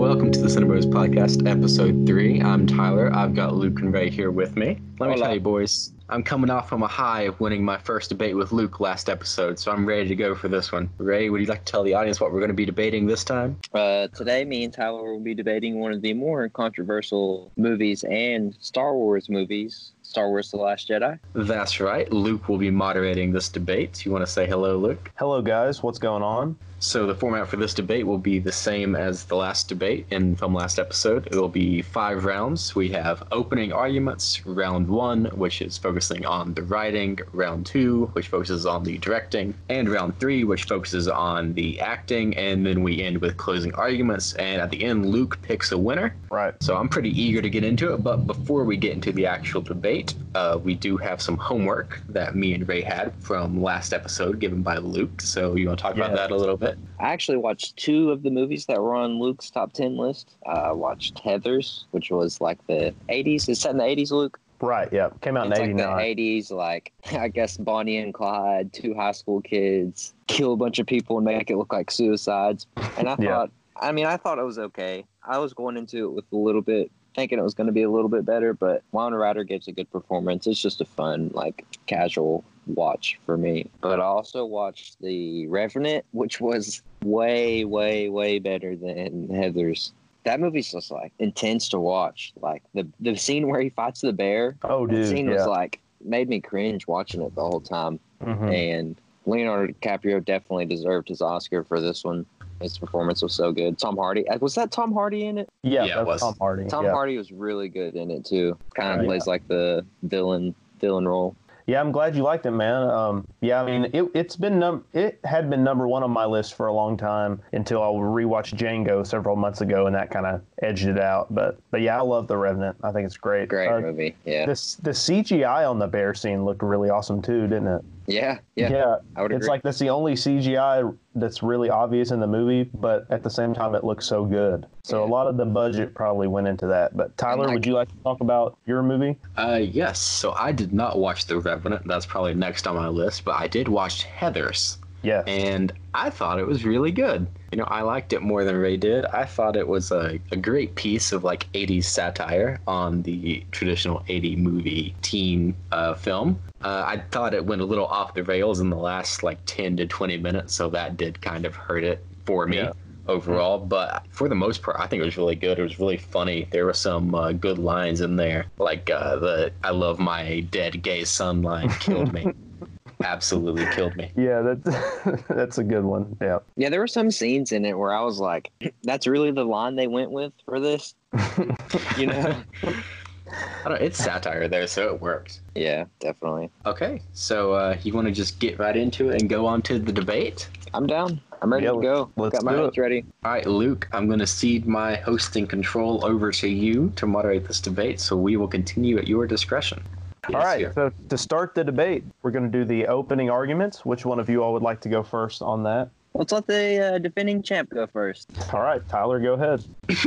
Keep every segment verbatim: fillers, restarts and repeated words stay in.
welcome to the Cinebros Podcast, Episode three. I'm Tyler. I've got Luke and Ray here with me. Let me Hola. tell you, boys, I'm coming off from a high of winning my first debate with Luke last episode, so I'm ready to go for this one. Ray, would you like to tell the audience what we're going to be debating this time? Uh, today, me and Tyler will be debating one of the more controversial movies and Star Wars movies, Star Wars The Last Jedi. That's right. Luke will be moderating this debate. You want to say hello, Luke? Hello, guys. What's going on? So the format for this debate will be the same as the last debate in from last episode. It will be five rounds. We have opening arguments, round one, which is focusing on the writing, round two, which focuses on the directing, and round three, which focuses on the acting, and then we end with closing arguments, and at the end, Luke picks a winner. Right. So I'm pretty eager to get into it, but before we get into the actual debate, uh, we do have some homework that me and Ray had from last episode given by Luke. So you want to talk Yeah. about that a little bit? I actually watched two of the movies that were on Luke's top ten list. Uh, I watched Heathers, which was like the eighties. It's set in the eighties, Luke. Right, yeah. Came out It's in like the eighty-nine. eighties, like, I guess Bonnie and Clyde, two high school kids, kill a bunch of people and make it look like suicides. And I Yeah. thought, I mean, I thought it was okay. I was going into it with a little bit, thinking it was going to be a little bit better, but Winona Ryder gives a good performance. It's just a fun, like, casual watch for me. But I also watched The Revenant, which was way, way, way better than Heathers. That movie's just, like, intense to watch. Like, the the scene where he fights the bear, Oh, that dude. scene Yeah. was, like, made me cringe watching it the whole time. Mhm. And Leonardo DiCaprio definitely deserved his Oscar for this one. His performance was so good. Tom Hardy. uh, Was that Tom Hardy in it? Yeah, Yeah, it that's was. Tom Hardy. Tom yeah. Hardy was really good in it, too. Kind of Right. plays like the villain villain role. Yeah, I'm glad you liked it, man. Um, yeah, I mean, it, it's been num- it had been number one on my list for a long time until I rewatched Django several months ago, and that kind of edged it out. But but yeah, I love The Revenant. I think it's great. Great Uh, movie. Yeah. This the C G I on the bear scene looked really awesome too, didn't it? Yeah. Yeah. I would it's agree. like that's the only C G I that's really obvious in the movie, but at the same time, it looks so good. So Yeah. a lot of the budget probably went into that. But Tyler, like- would you like to talk about your movie? Uh, yes. So I did not watch The Revenant. That's probably next on my list, but I did watch Heathers, Yes. and I thought it was really good. You know, I liked it more than Ray did. I thought it was a, a great piece of like eighties satire on the traditional eighty movie teen uh, film. Uh, I thought it went a little off the rails in the last like ten to twenty minutes, so that did kind of hurt it for me. Yeah. Overall, but for the most part, I think it was really good. It was really funny. There were some uh, good lines in there, like uh, the "I love my dead gay son" line killed me. Absolutely killed me. Yeah, that's that's a good one. Yeah. Yeah, there were some scenes in it where I was like, that's really the line they went with for this. You know? I don't, it's satire there, so it works. Yeah, definitely. Okay, so uh, you want to just get right into it and go on to the debate? I'm down. I'm ready Yeah, to go. let's Got my do notes it. ready. All right, Luke, I'm going to cede my hosting control over to you to moderate this debate, so we will continue at your discretion. All Yes, right. sir. So to start the debate, we're going to do the opening arguments. Which one of you all would like to go first on that? Let's let the uh, defending champ go first. All right, Tyler, go ahead.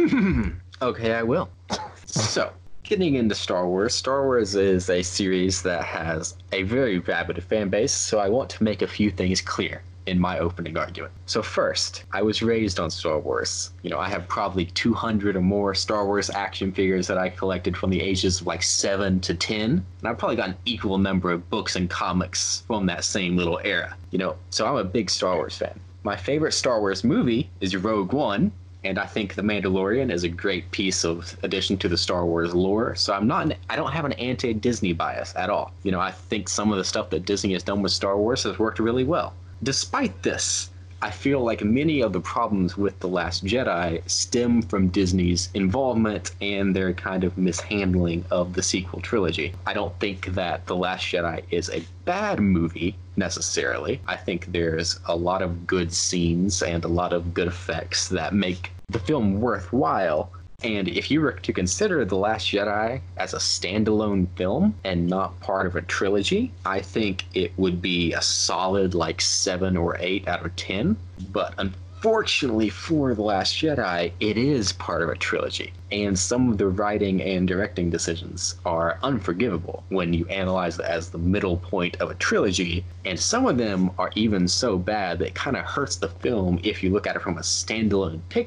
Okay, I will. So, getting into Star Wars, Star Wars is a series that has a very rabid fan base, so I want to make a few things clear in my opening argument. So first, I was raised on Star Wars. You know, I have probably two hundred or more Star Wars action figures that I collected from the ages of like seven to ten, and I've probably got an equal number of books and comics from that same little era. You know, so I'm a big Star Wars fan. My favorite Star Wars movie is Rogue One, and I think The Mandalorian is a great piece of addition to the Star Wars lore. So I'm not, an, I don't have an anti-Disney bias at all. You know, I think some of the stuff that Disney has done with Star Wars has worked really well. Despite this, I feel like many of the problems with The Last Jedi stem from Disney's involvement and their kind of mishandling of the sequel trilogy. I don't think that The Last Jedi is a bad movie necessarily. I think there's a lot of good scenes and a lot of good effects that make the film worthwhile. And if you were to consider The Last Jedi as a standalone film and not part of a trilogy, I think it would be a solid like seven or eight out of ten. But unfortunately for The Last Jedi, it is part of a trilogy, and some of the writing and directing decisions are unforgivable when you analyze it as the middle point of a trilogy, and some of them are even so bad that it kind of hurts the film if you look at it from a standalone picture.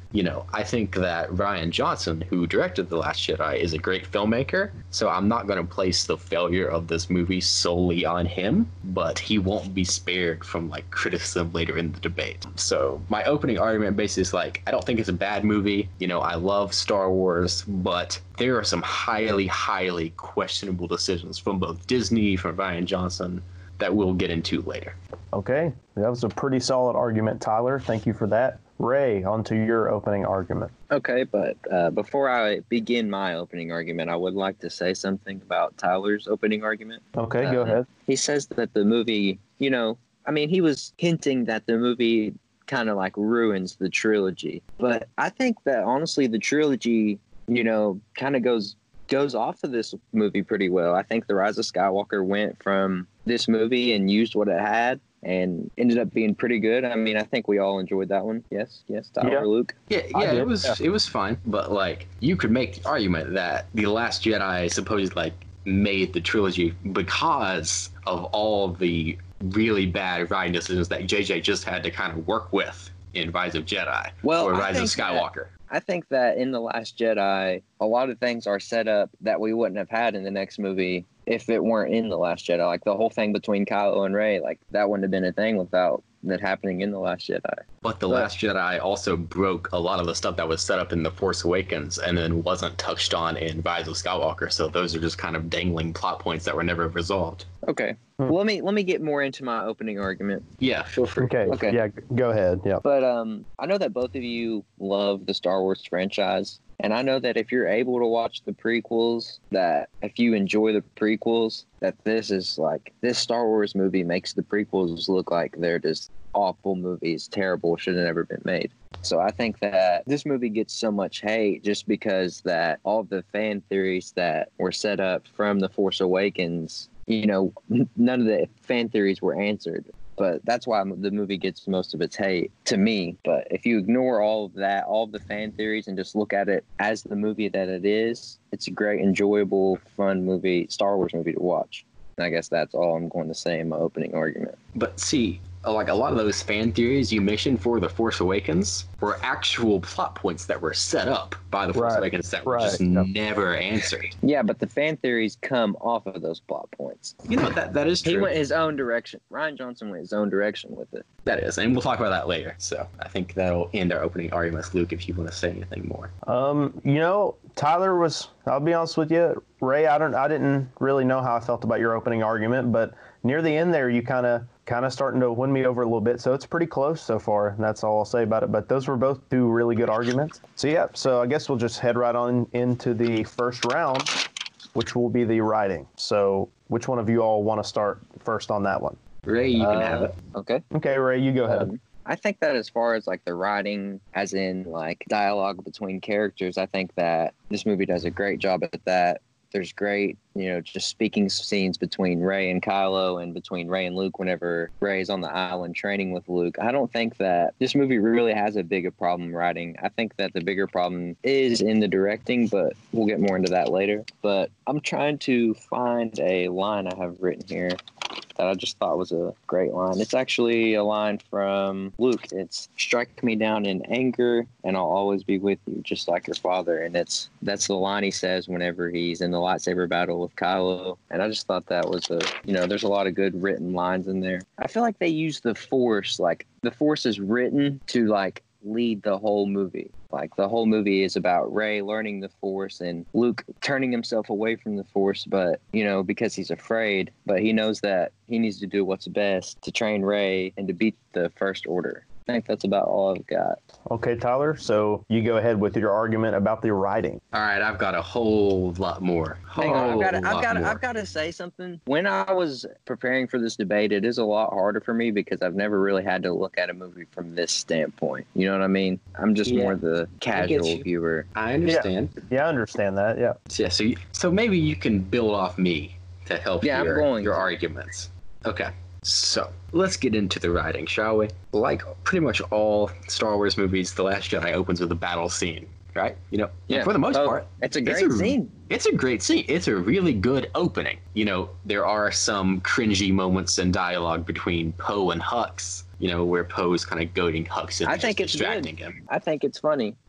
you know, I think that Rian Johnson, who directed The Last Jedi, is a great filmmaker. So I'm not going to place the failure of this movie solely on him, but he won't be spared from like criticism later in the debate. So my opening argument basically is like, I don't think it's a bad movie. You know, I love Star Wars, but there are some highly, highly questionable decisions from both Disney, from Rian Johnson, that we'll get into later. Okay, that was a pretty solid argument, Tyler. Thank you for that. Ray, on to your opening argument. Okay, but uh, before I begin my opening argument, I would like to say something about Tyler's opening argument. Okay, Uh, go ahead. He says that the movie, you know, I mean, he was hinting that the movie kind of like ruins the trilogy. But I think that honestly, the trilogy, you know, kind of goes goes off of this movie pretty well. I think The Rise of Skywalker went from this movie and used what it had and ended up being pretty good. I mean, I think we all enjoyed that one. Yes, yes, Tyler, Yeah. Luke. Yeah, I yeah, did, it was yeah. it was fine, but like you could make the argument that The Last Jedi supposedly like made the trilogy because of all the really bad writing decisions that J J just had to kind of work with in Rise of Jedi Well, or I Rise of think that- Skywalker. I think that in The Last Jedi, a lot of things are set up that we wouldn't have had in the next movie if it weren't in The Last Jedi. Like the whole thing between Kylo and Rey, like that wouldn't have been a thing without that happening in The Last Jedi. But The But- Last Jedi also broke a lot of the stuff that was set up in The Force Awakens and then wasn't touched on in Rise of Skywalker. So those are just kind of dangling plot points that were never resolved. Okay. Hmm. Well, let me let me get more into my opening argument. Yeah, feel free. Okay, Okay. yeah, go ahead. Yeah. But um, I know that both of you love the Star Wars franchise, and I know that if you're able to watch the prequels, that if you enjoy the prequels, that this is like this Star Wars movie makes the prequels look like they're just awful movies, terrible, should have never been made. So I think that this movie gets so much hate just because that all the fan theories that were set up from The Force Awakens, you know, n- none of the fan theories were answered. But that's why the movie gets most of its hate to me. But if you ignore all of that, all of the fan theories, and just look at it as the movie that it is, it's a great, enjoyable, fun movie, Star Wars movie to watch. And I guess that's all I'm going to say in my opening argument. But see, like a lot of those fan theories you mentioned for The Force Awakens were actual plot points that were set up by The Force Right, Awakens that were right, just yep. never answered. Yeah, but the fan theories come off of those plot points. You know, that that is He true. went his own direction. Rian Johnson went his own direction with it. That is, and we'll talk about that later. So I think that'll end our opening arguments. Luke, if you want to say anything more. Um, you know, Tyler was, I'll be honest with you, Ray, I don't I didn't really know how I felt about your opening argument, but near the end there you kind of kind of starting to win me over a little bit. So it's pretty close so far. And that's all I'll say about it. But those were both two really good arguments. So yeah, so I guess we'll just head right on into the first round, which will be the writing. So which one of you all want to start first on that one? Ray, you can Uh, have it. Okay. Okay, Ray, you go ahead. Um, I think that as far as like the writing, as in like dialogue between characters, I think that this movie does a great job at that. There's great, you know, just speaking scenes between Rey and Kylo and between Rey and Luke whenever Rey's on the island training with Luke. I don't think that this movie really has a bigger problem writing. I think that the bigger problem is in the directing, but we'll get more into that later. But I'm trying to find a line I have written here that I just thought was a great line. It's actually a line from Luke. It's "Strike me down in anger, and I'll always be with you, just like your father." And it's that's the line he says whenever he's in the lightsaber battle with Kylo. And I just thought that was a, you know, there's a lot of good written lines in there. I feel like they use the Force, like the Force is written to like lead the whole movie. Like the whole movie is about Rey learning the Force and Luke turning himself away from the Force, but you know, because he's afraid, but he knows that he needs to do what's best to train Rey and to beat the First Order. I think that's about all I've got. Okay, Tyler, so you go ahead with your argument about the writing. All right, I've got a whole lot more. Hang on, I've Whole got to, I've lot got to, more. I've got to say something. When I was preparing for this debate, it is a lot harder for me because I've never really had to look at a movie from this standpoint. You know what I mean? I'm just Yeah, more the casual you. viewer. I understand. Yeah, I understand that. Yeah. Yeah, so you, so maybe you can build off me to help Yeah, I'm your, going your to. arguments. Okay, so let's get into the writing, shall we? Like pretty much all Star Wars movies, The Last Jedi opens with a battle scene, right? You know, Yeah. for the most Oh, part, it's a it's great a- scene. it's a great scene. It's a really good opening. You know, there are some cringy moments in dialogue between Poe and Hux, you know, where Poe's kind of goading Hux into I think just it's good. distracting him. I think it's funny.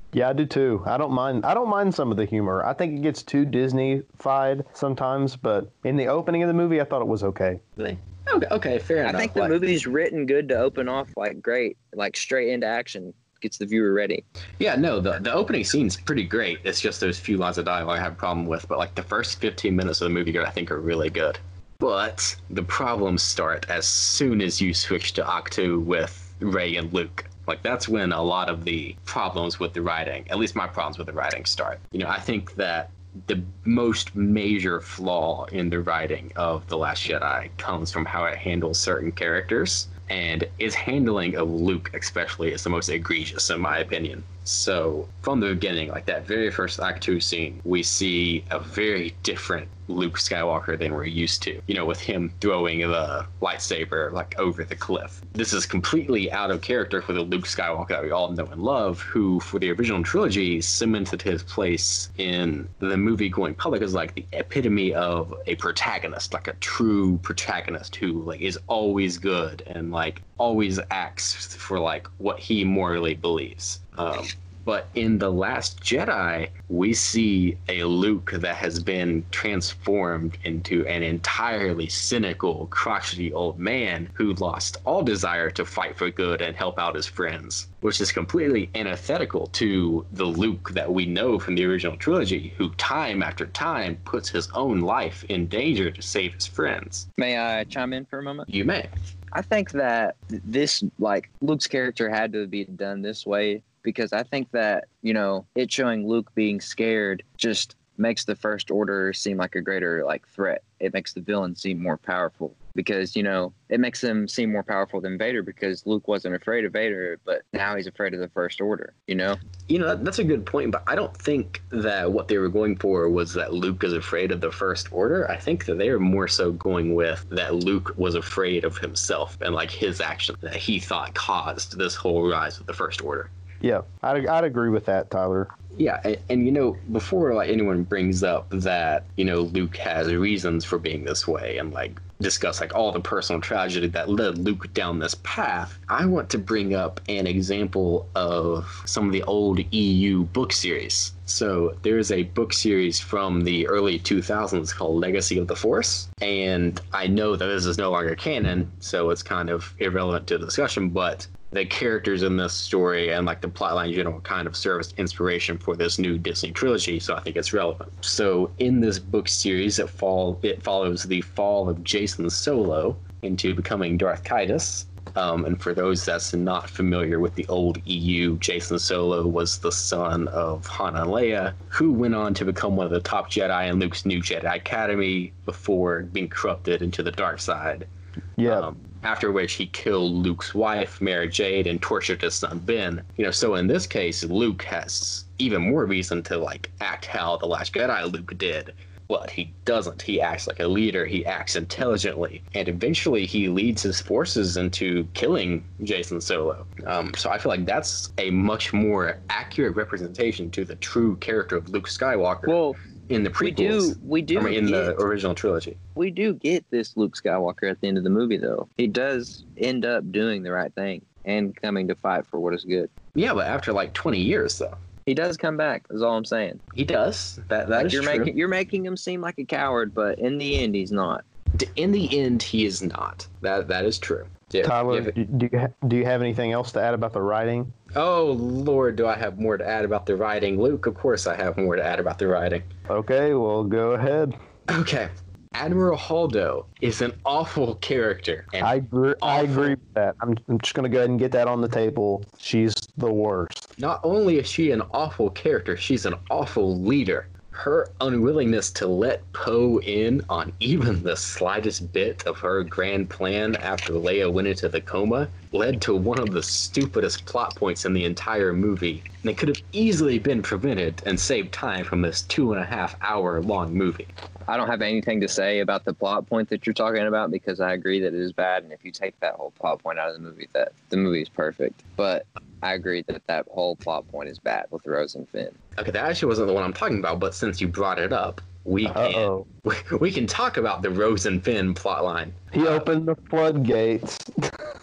Yeah, I do too. I don't mind. I don't mind some of the humor. I think it gets too Disney-fied sometimes, but in the opening of the movie, I thought it was okay. Okay, okay, fair I enough. think the Like- movie's written good to open off like great, like straight into action, gets the viewer ready. Yeah, no, the the opening scene's pretty great. It's just those few lines of dialogue I have a problem with, but like the first fifteen minutes of the movie, I think, are really good. But the problems start as soon as you switch to Octo with Ray and Luke. Like, that's when a lot of the problems with the writing, at least my problems with the writing, start. You know, I think that the most major flaw in the writing of The Last Jedi comes from how it handles certain characters. And its handling of Luke, especially, is the most egregious, in my opinion. So, from the beginning, like that very first Act two scene, we see a very different Luke Skywalker than we're used to. You know, with him throwing the lightsaber, like, over the cliff. This is completely out of character for the Luke Skywalker that we all know and love, who, for the original trilogy, cemented his place in the movie going public as, like, the epitome of a protagonist, like a true protagonist who, like, is always good and, like, always acts for, like, what he morally believes. Um, but in The Last Jedi, we see a Luke that has been transformed into an entirely cynical, crotchety old man who lost all desire to fight for good and help out his friends, which is completely antithetical to the Luke that we know from the original trilogy, who time after time puts his own life in danger to save his friends. May I chime in for a moment? You may. I think that this, like, Luke's character had to be done this way because I think that, you know, it showing Luke being scared just makes the First Order seem like a greater, like, threat. It makes the villain seem more powerful because, you know, it makes him seem more powerful than Vader because Luke wasn't afraid of Vader, but now he's afraid of the First Order, you know? You know, that, that's a good point, but I don't think that what they were going for was that Luke is afraid of the First Order. I think that they were more so going with that Luke was afraid of himself and, like, his action that he thought caused this whole rise of the First Order. Yeah, I'd, I'd agree with that, Tyler. Yeah, and, and you know, before like anyone brings up that, you know, Luke has reasons for being this way and like discuss like all the personal tragedy that led Luke down this path, I want to bring up an example of some of the old E U book series. So there's a book series from the early two thousands called Legacy of the Force, and I know that this is no longer canon, so it's kind of irrelevant to the discussion, but the characters in this story and like the plotline in general kind of serve as inspiration for this new Disney trilogy, so I think it's relevant. So in this book series, it fall it follows the fall of Jason Solo into becoming Darth Caedus. Um, and for those that's not familiar with the old E U, Jason Solo was the son of Han and Leia, who went on to become one of the top Jedi in Luke's new Jedi Academy before being corrupted into the dark side. Yeah. Um, after which he killed Luke's wife, Mara Jade, and tortured his son Ben. You know, so in this case, Luke has even more reason to like act how the Last Jedi Luke did. But he doesn't. He acts like a leader. He acts intelligently. And eventually he leads his forces into killing Jason Solo. Um, so I feel like that's a much more accurate representation to the true character of Luke Skywalker. Well, in the we prequels. do, we do I mean, in get, the original trilogy. we do get this Luke Skywalker at the end of the movie, though. He does end up doing the right thing and coming to fight for what is good. Yeah, but after like twenty years, though. He does come back, is all I'm saying. He does. That that Like, is you're true. making you're making him seem like a coward, but in the end, he's not. D- In the end, he is not. That that is true. Yeah, Tyler, yeah, do, do you ha- do you have anything else to add about the writing? Oh Lord, do I have more to add about the writing, Luke? Of course, I have more to add about the writing. Okay, well, go ahead. Okay, Admiral Holdo is an awful character. And I agree. I awful. agree with that. I'm, I'm just going to go ahead and get that on the table. She's the worst. Not only is she an awful character, she's an awful leader. Her unwillingness to let Poe in on even the slightest bit of her grand plan after Leia went into the coma led to one of the stupidest plot points in the entire movie. And it could have easily been prevented and saved time from this two and a half hour long movie. I don't have anything to say about the plot point that you're talking about because I agree that it is bad, and if you take that whole plot point out of the movie, that the movie is perfect. But I agree that that whole plot point is bad with Rose and Finn. Okay, that actually wasn't the one I'm talking about, but since you brought it up, we can Uh-oh. we, we can talk about the Rose and Finn plotline. He opened the floodgates.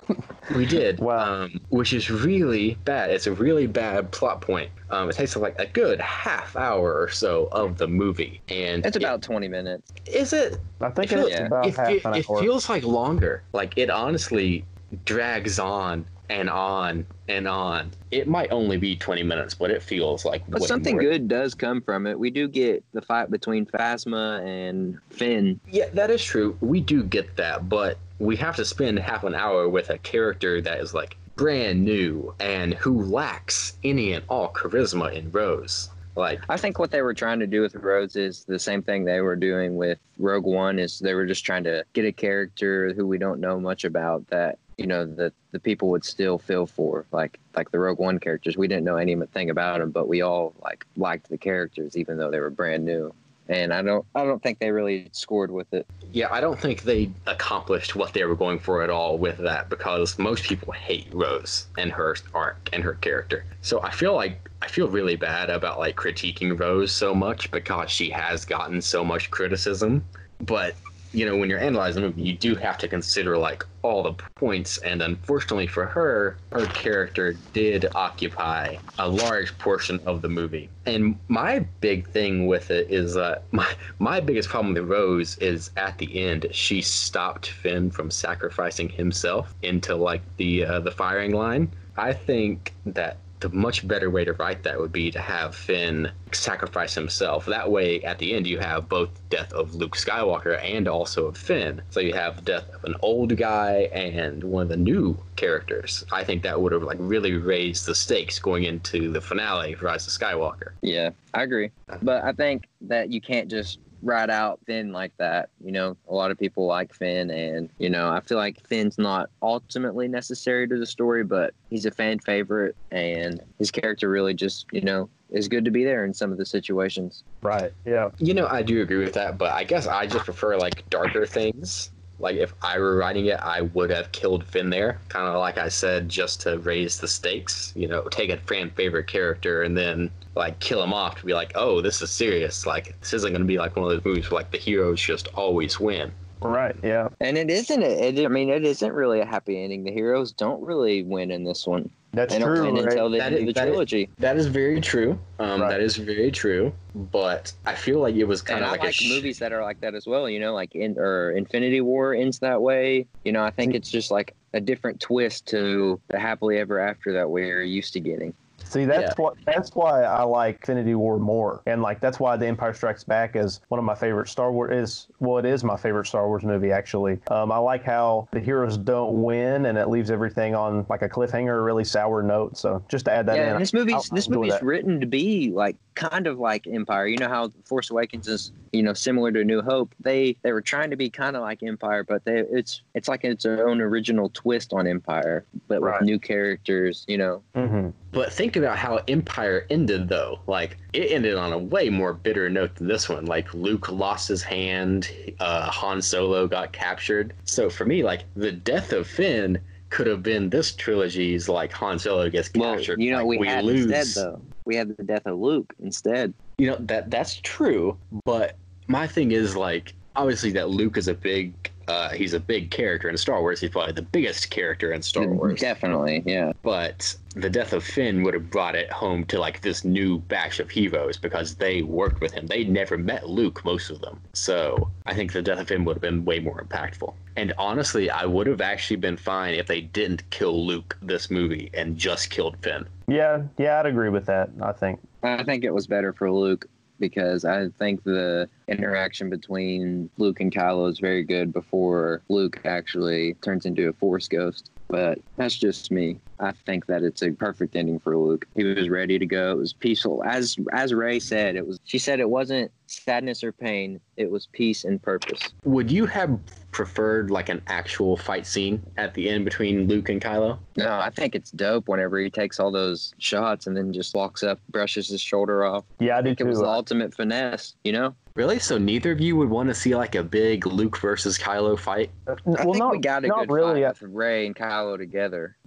We did, Wow. um, which is really bad. It's a really bad plot point. Um, it takes like a good half hour or so of the movie, and It's it- about twenty minutes. is it? I think It it's feels, about it, half fe- an it hour. feels like longer. Like it honestly drags on and on and on. It might only be twenty minutes, but it feels like But way something more. good does come from it. We do get the fight between Phasma and Finn. Yeah, that is true. We do get that, but we have to spend half an hour with a character that is like brand new and who lacks any and all charisma in Rose. Like, I think what they were trying to do with Rhodes is the same thing they were doing with Rogue One. Is they were just trying to get a character who we don't know much about that, you know, that the people would still feel for, like like the Rogue One characters. We didn't know anything about them, but we all like liked the characters even though they were brand new. And I don't I don't think they really scored with it. yeah, I don't think they accomplished what they were going for at all with that because most people hate Rose and her arc and her character. So I feel like I feel really bad about like critiquing Rose so much because she has gotten so much criticism. But you know, when you're analyzing a movie, you do have to consider like all the points. And unfortunately for her, her character did occupy a large portion of the movie. And my big thing with it is uh, my my biggest problem with Rose is at the end she stopped Finn from sacrificing himself into like the uh, the firing line. I think that the much better way to write that would be to have Finn sacrifice himself. That way, at the end, you have both death of Luke Skywalker and also of Finn. So you have the death of an old guy and one of the new characters. I think that would have like really raised the stakes going into the finale of Rise of Skywalker. Yeah, I agree. But I think that you can't just write out Finn like that. You know, a lot of people like Finn, and, you know, I feel like Finn's not ultimately necessary to the story, but he's a fan favorite, and his character really just, you know, is good to be there in some of the situations. Right. Yeah. You know, I do agree with that, but I guess I just prefer like darker things. Like if I were writing it, I would have killed Finn there, kind of like I said, just to raise the stakes. You know, take a fan favorite character and then like kill him off to be like, oh, this is serious. Like this isn't going to be like one of those movies where like the heroes just always win. Right. Yeah. And it isn't. It, I mean, it isn't really a happy ending. The heroes don't really win in this one. That's They don't true. win Right? until the That end of is- the that is- trilogy. That is very true. Um, Right. That is very true. But I feel like it was kind And of I like, like a sh- movies that are like that as well. You know, like in or Infinity War ends that way. You know, I think it's just like a different twist to the happily ever after that we're used to getting. See, that's what that's why I like Infinity War more, and like that's why The Empire Strikes Back is one of my favorite Star Wars is well, it is my favorite Star Wars movie actually. Um, I like how the heroes don't win, and it leaves everything on like a cliffhanger, a really sour note. So just to add that Yeah, in, and this movie's I- I this enjoy movie's that. written to be like kind of like Empire. You know how Force Awakens is, you know, similar to New Hope. They they were trying to be kind of like Empire, but they it's it's like its own original twist on Empire, but Right. with new characters. You know, Mhm. But think about how Empire ended, though. Like, it ended on a way more bitter note than this one. Like, Luke lost his hand, uh, Han Solo got captured. So for me, like, the death of Finn could have been this trilogy's, like, Han Solo gets well, captured. you know, like, we, had lose. instead though. We had the death of Luke instead. You know, that that's true. But my thing is, like, obviously that Luke is a big... Uh, he's a big character in Star Wars. He's probably the biggest character in Star Wars. Definitely, yeah. But the death of Finn would have brought it home to like this new batch of heroes because they worked with him. They never met Luke, most of them. So I think the death of Finn would have been way more impactful. And honestly, I would have actually been fine if they didn't kill Luke this movie and just killed Finn. Yeah, yeah, I'd agree with that. I think. I think it was better for Luke because I think the interaction between Luke and Kylo is very good before Luke actually turns into a Force ghost. But that's just me. I think that it's a perfect ending for Luke. He was ready to go. It was peaceful. As as Rey said, it was. She said it wasn't sadness or pain. It was peace and purpose. Would you have preferred like an actual fight scene at the end between Luke and Kylo? No, I think it's dope whenever he takes all those shots and then just walks up, brushes his shoulder off. Yeah, I I do think it was too. the ultimate finesse, you know? Really? So neither of you would want to see like a big Luke versus Kylo fight? I well, think not, we got a not good really. fight with Ray and Kylo together.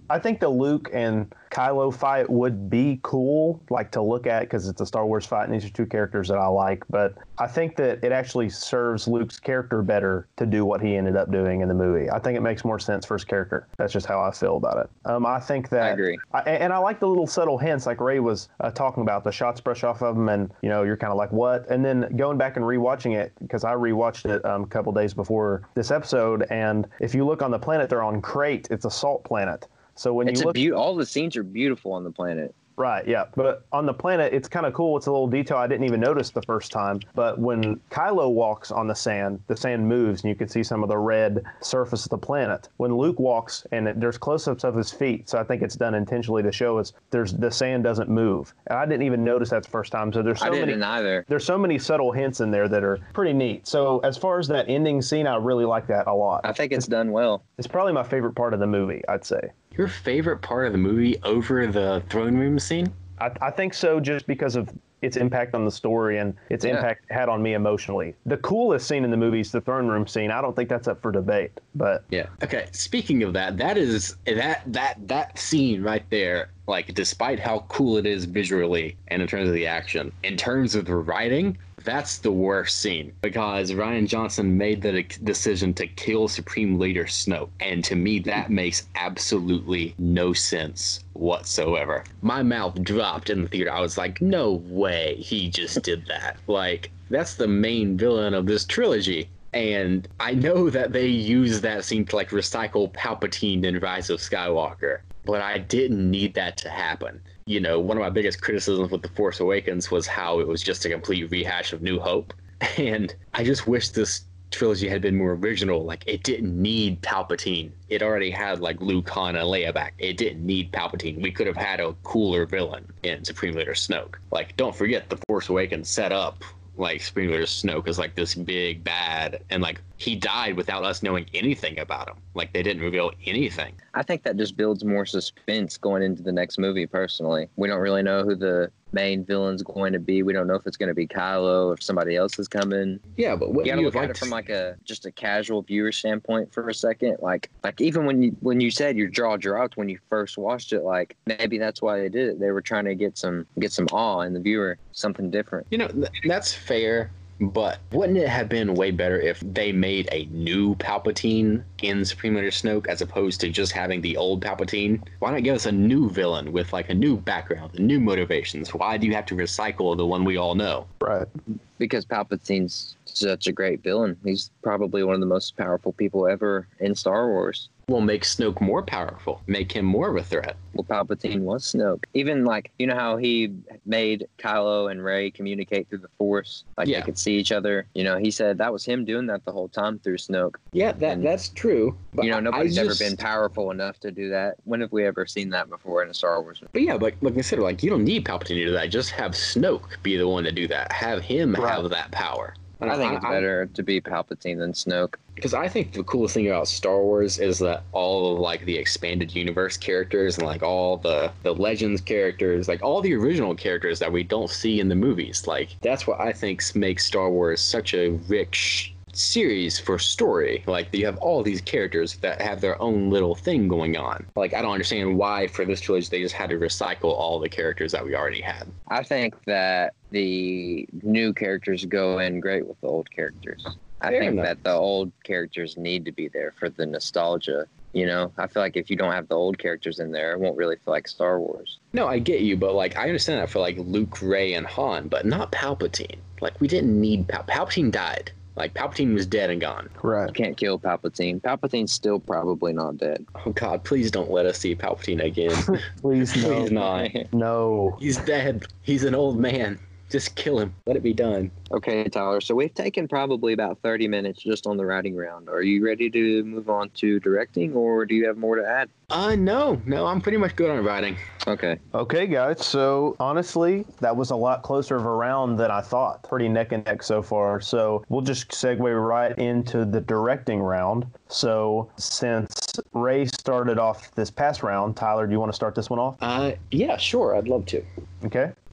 I think the Luke and Kylo fight would be cool, like to look at, because it's a Star Wars fight, and these are two characters that I like. But I think that it actually serves Luke's character better to do what he ended up doing in the movie. I think it makes more sense for his character. That's just how I feel about it. Um, I think that I agree, I, and I like the little subtle hints, like Ray was uh, talking about. The shots brush off of them, and you know you're kind of like, what? And then going back and rewatching it, because I rewatched it um, a couple days before this episode, and if you look on the planet they're on, Crate, it's a salt planet. So when it's you a look, be- all the scenes are beautiful on the planet. right, yeah. But on the planet, it's kind of cool. It's a little detail I didn't even notice the first time. But when Kylo walks on the sand, the sand moves, and you can see some of the red surface of the planet. When Luke walks, and it, there's close-ups of his feet, so I think it's done intentionally to show us there's the sand doesn't move. And I didn't even notice that the first time. So there's so I didn't many, either. there's so many subtle hints in there that are pretty neat. So as far as that ending scene, I really like that a lot. I think it's done well. It's probably my favorite part of the movie, I'd say. Your favorite part of the movie over the throne room scene? I, I think so, just because of its impact on the story and its Yeah. impact it had on me emotionally. The coolest scene in the movie is the throne room scene. I don't think that's up for debate, but Yeah. Okay. Speaking of that, that is that that that scene right there. Like, despite how cool it is visually and in terms of the action, in terms of the writing, that's the worst scene, because Rian Johnson made the decision to kill Supreme Leader Snoke, and to me that makes absolutely no sense whatsoever. My mouth dropped in the theater. I was like, no way he just did that. Like, that's the main villain of this trilogy. And I know that they use that scene to like recycle Palpatine in Rise of Skywalker, but I didn't need that to happen. You know, one of my biggest criticisms with The Force Awakens was how it was just a complete rehash of New Hope. And I just wish this trilogy had been more original. Like, it didn't need Palpatine. It already had like Luke, Han, and Leia back. It didn't need Palpatine. We could have had a cooler villain in Supreme Leader Snoke. Like, don't forget The Force Awakens set up like Supreme Leader Snoke is like this big bad, and like he died without us knowing anything about him. Like, they didn't reveal anything. I think that just builds more suspense going into the next movie, personally. We don't really know who the main villain's going to be. We don't know if it's going to be Kylo, if somebody else is coming. Yeah, but what You gotta you look at liked it from like a just a casual viewer standpoint for a second. Like like even when you when you said your jaw dropped when you first watched it, like maybe that's why they did it. They were trying to get some get some awe in the viewer, something different. You know, th- that's fair, but wouldn't it have been way better if they made a new Palpatine in Supreme Leader Snoke as opposed to just having the old Palpatine? Why not give us a new villain with like a new background, new motivations? Why do you have to recycle the one we all know? right. Because Palpatine's such a great villain. He's probably one of the most powerful people ever in Star Wars. Will make Snoke more powerful, make him more of a threat. Well, Palpatine was Snoke. Even like, you know how he made Kylo and Rey communicate through the Force? Like Yeah. they could see each other. You know, he said that was him doing that the whole time through Snoke. Yeah, that And, that's true. But you know, I- nobody's I ever just- been powerful enough to do that. When have we ever seen that before in a Star Wars movie? But yeah, like like I said, like you don't need Palpatine to do that. Just have Snoke be the one to do that. Have him Right. have that power. I think it's better to be Palpatine than Snoke. Because I think the coolest thing about Star Wars is that all of like the expanded universe characters and like all the the Legends characters, like all the original characters that we don't see in the movies, like that's what I think makes Star Wars such a rich series for story. Like, you have all these characters that have their own little thing going on. Like, I don't understand why for this trilogy they just had to recycle all the characters that we already had. I think that the new characters go in great with the old characters. I Fair think enough. that the old characters need to be there for the nostalgia. You know, I feel like if you don't have the old characters in there, it won't really feel like Star Wars. No, I get you, but like I understand that for like Luke, Rey, and Han, but not Palpatine. Like, we didn't need Pal- Palpatine died. Like, Palpatine was dead and gone. Right. You can't kill Palpatine. Palpatine's still probably not dead. Oh God, please don't let us see Palpatine again. Please no. Please not. No. He's dead. He's an old man. Just kill him. Let it be done. Okay, Tyler. So we've taken probably about thirty minutes just on the writing round. Are you ready to move on to directing, or do you have more to add? Uh, no, no, I'm pretty much good on writing. Okay. Okay, guys. So honestly, that was a lot closer of a round than I thought. Pretty neck and neck so far. So we'll just segue right into the directing round. So since Ray started off this past round, Tyler, do you want to start this one off? Uh, yeah, sure. I'd love to. Okay.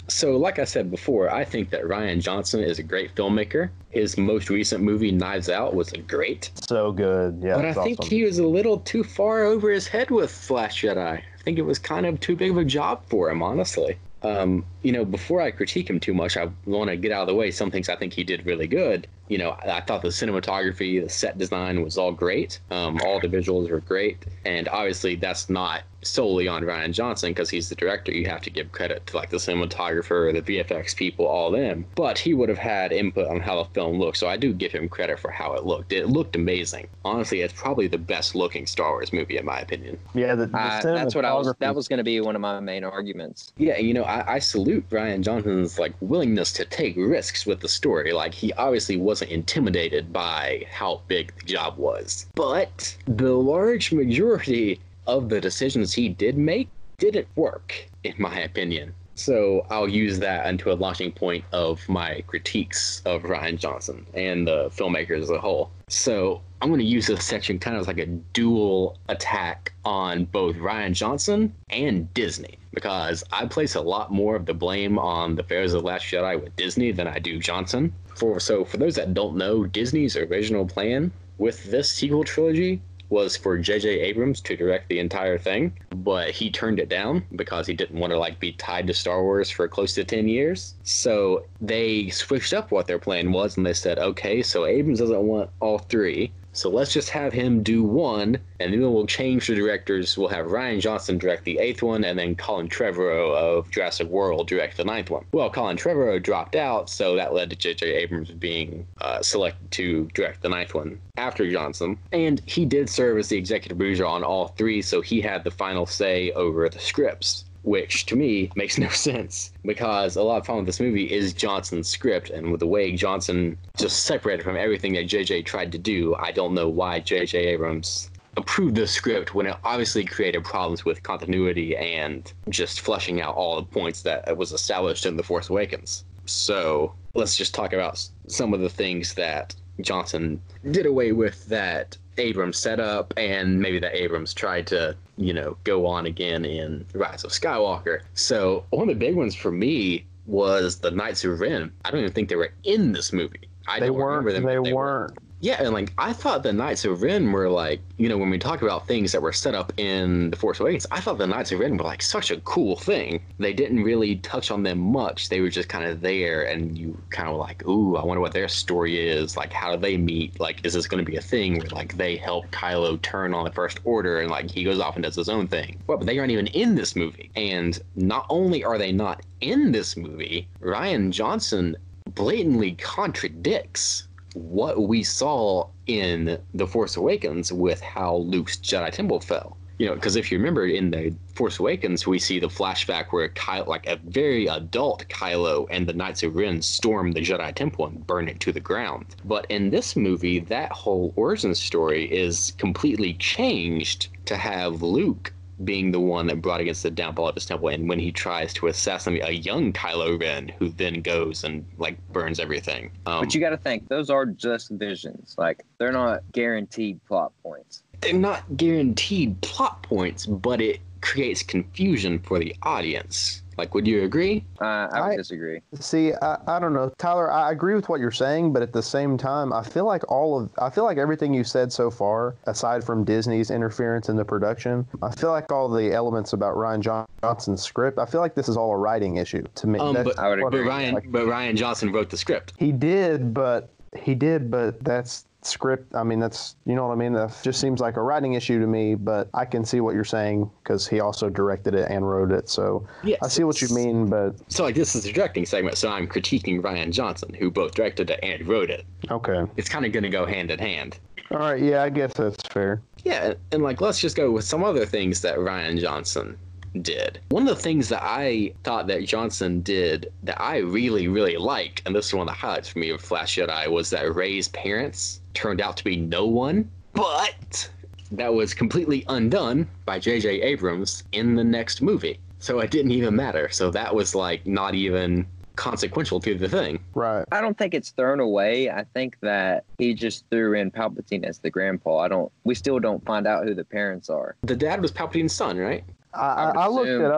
So, like I said before, I think that Rian Johnson is a great filmmaker. His most recent movie, Knives Out, was great. So good. Yeah. But I think awesome. he was a little too far over his head with Last Jedi. I think it was kind of too big of a job for him, honestly. Um, you know, before I critique him too much, I want to get out of the way some things I think he did really good. You know, I, I thought the cinematography, the set design was all great. Um, all the visuals were great. And obviously that's not solely on Rian Johnson because he's the director. You have to give credit to like the cinematographer, the V F X people, all them. But he would have had input on how the film looked. So I do give him credit for how it looked. It looked amazing. Honestly, it's probably the best looking Star Wars movie in my opinion. Yeah, the, the Uh, that's what I was. cinematography- That was going to be one of my main arguments. Yeah, you know, I, I salute Rian Johnson's like willingness to take risks with the story. Like he obviously wasn't intimidated by how big the job was. But the large majority of the decisions he did make didn't work, in my opinion. So I'll use that into a launching point of my critiques of Rian Johnson and the filmmakers as a whole. So I'm going to use this section kind of like a dual attack on both Rian Johnson and Disney, because I place a lot more of the blame on the Affairs of the Last Jedi with Disney than I do Johnson. For so for those that don't know, Disney's original plan with this sequel trilogy was for J J Abrams to direct the entire thing, but he turned it down because he didn't want to like be tied to Star Wars for close to ten years. So they switched up what their plan was and they said, okay, so Abrams doesn't want all three. So let's just have him do one, and then we'll change the directors. We'll have Rian Johnson direct the eighth one, and then Colin Trevorrow of Jurassic World direct the ninth one. Well, Colin Trevorrow dropped out, so that led to J J Abrams being uh, selected to direct the ninth one after Johnson. And he did serve as the executive producer on all three, so he had the final say over the scripts, which to me makes no sense because a lot of fun with this movie is Johnson's script, and with the way Johnson just separated from everything that J J tried to do, I don't know why J J Abrams approved the script when it obviously created problems with continuity and just fleshing out all the points that was established in The Force Awakens. So let's just talk about some of the things that Johnson did away with that Abrams set up, and maybe that Abrams tried to, you know, go on again in Rise of Skywalker. So one of the big ones for me was the Knights of Ren. I don't even think they were in this movie. I they don't weren't. remember them. They, they weren't. Were. Yeah, and like I thought the Knights of Ren were like, you know, when we talk about things that were set up in The Force Awakens, I thought the Knights of Ren were like such a cool thing. They didn't really touch on them much. They were just kind of there, and you kind of like, ooh, I wonder what their story is. Like, how do they meet? Like, is this going to be a thing where like they help Kylo turn on the First Order, and like he goes off and does his own thing? Well, but they aren't even in this movie. And not only are they not in this movie, Rian Johnson blatantly contradicts what we saw in The Force Awakens with how Luke's Jedi Temple fell. You know, because if you remember in The Force Awakens, we see the flashback where Kylo, like a very adult Kylo and the Knights of Ren storm the Jedi Temple and burn it to the ground. But in this movie, that whole origin story is completely changed to have Luke being the one that brought against the downfall of his temple, and when he tries to assassinate a young Kylo Ren, who then goes and like burns everything. Um, But you got to think, those are just visions. Like, they're not guaranteed plot points. they're not guaranteed plot points, but it creates confusion for the audience. Like, would you agree? Uh, I would I- disagree. See, I, I don't know, Tyler. I agree with what you're saying, but at the same time, I feel like all of I feel like everything you said so far, aside from Disney's interference in the production, I feel like all the elements about Rian John- Johnson's script. I feel like this is all a writing issue to me. Um, That's but, I would what but agree. Ryan, like- but Rian Johnson wrote the script. He did, but he did, but that's script. I mean, that's, you know what I mean? That just seems like a writing issue to me, but I can see what you're saying because he also directed it and wrote it. So Yes, I see what you it's- mean, but So, like, this is a directing segment, so I'm critiquing Rian Johnson, who both directed it and wrote it. okay. It's kind of going to go hand in hand. All right. Yeah, I guess that's fair. Yeah, and, and like, let's just go with some other things that Rian Johnson did. One of the things that I thought that Johnson did that I really, really liked, and this is one of the highlights for me of Last Jedi, was that Rey's parents turned out to be no one, but that was completely undone by J J Abrams in the next movie. So it didn't even matter. So that was like not even consequential to the thing. Right. I don't think it's thrown away. I think that he just threw in Palpatine as the grandpa. I don't. We still don't find out who the parents are. The dad was Palpatine's son, right? I, I, would I looked assume- it up. I,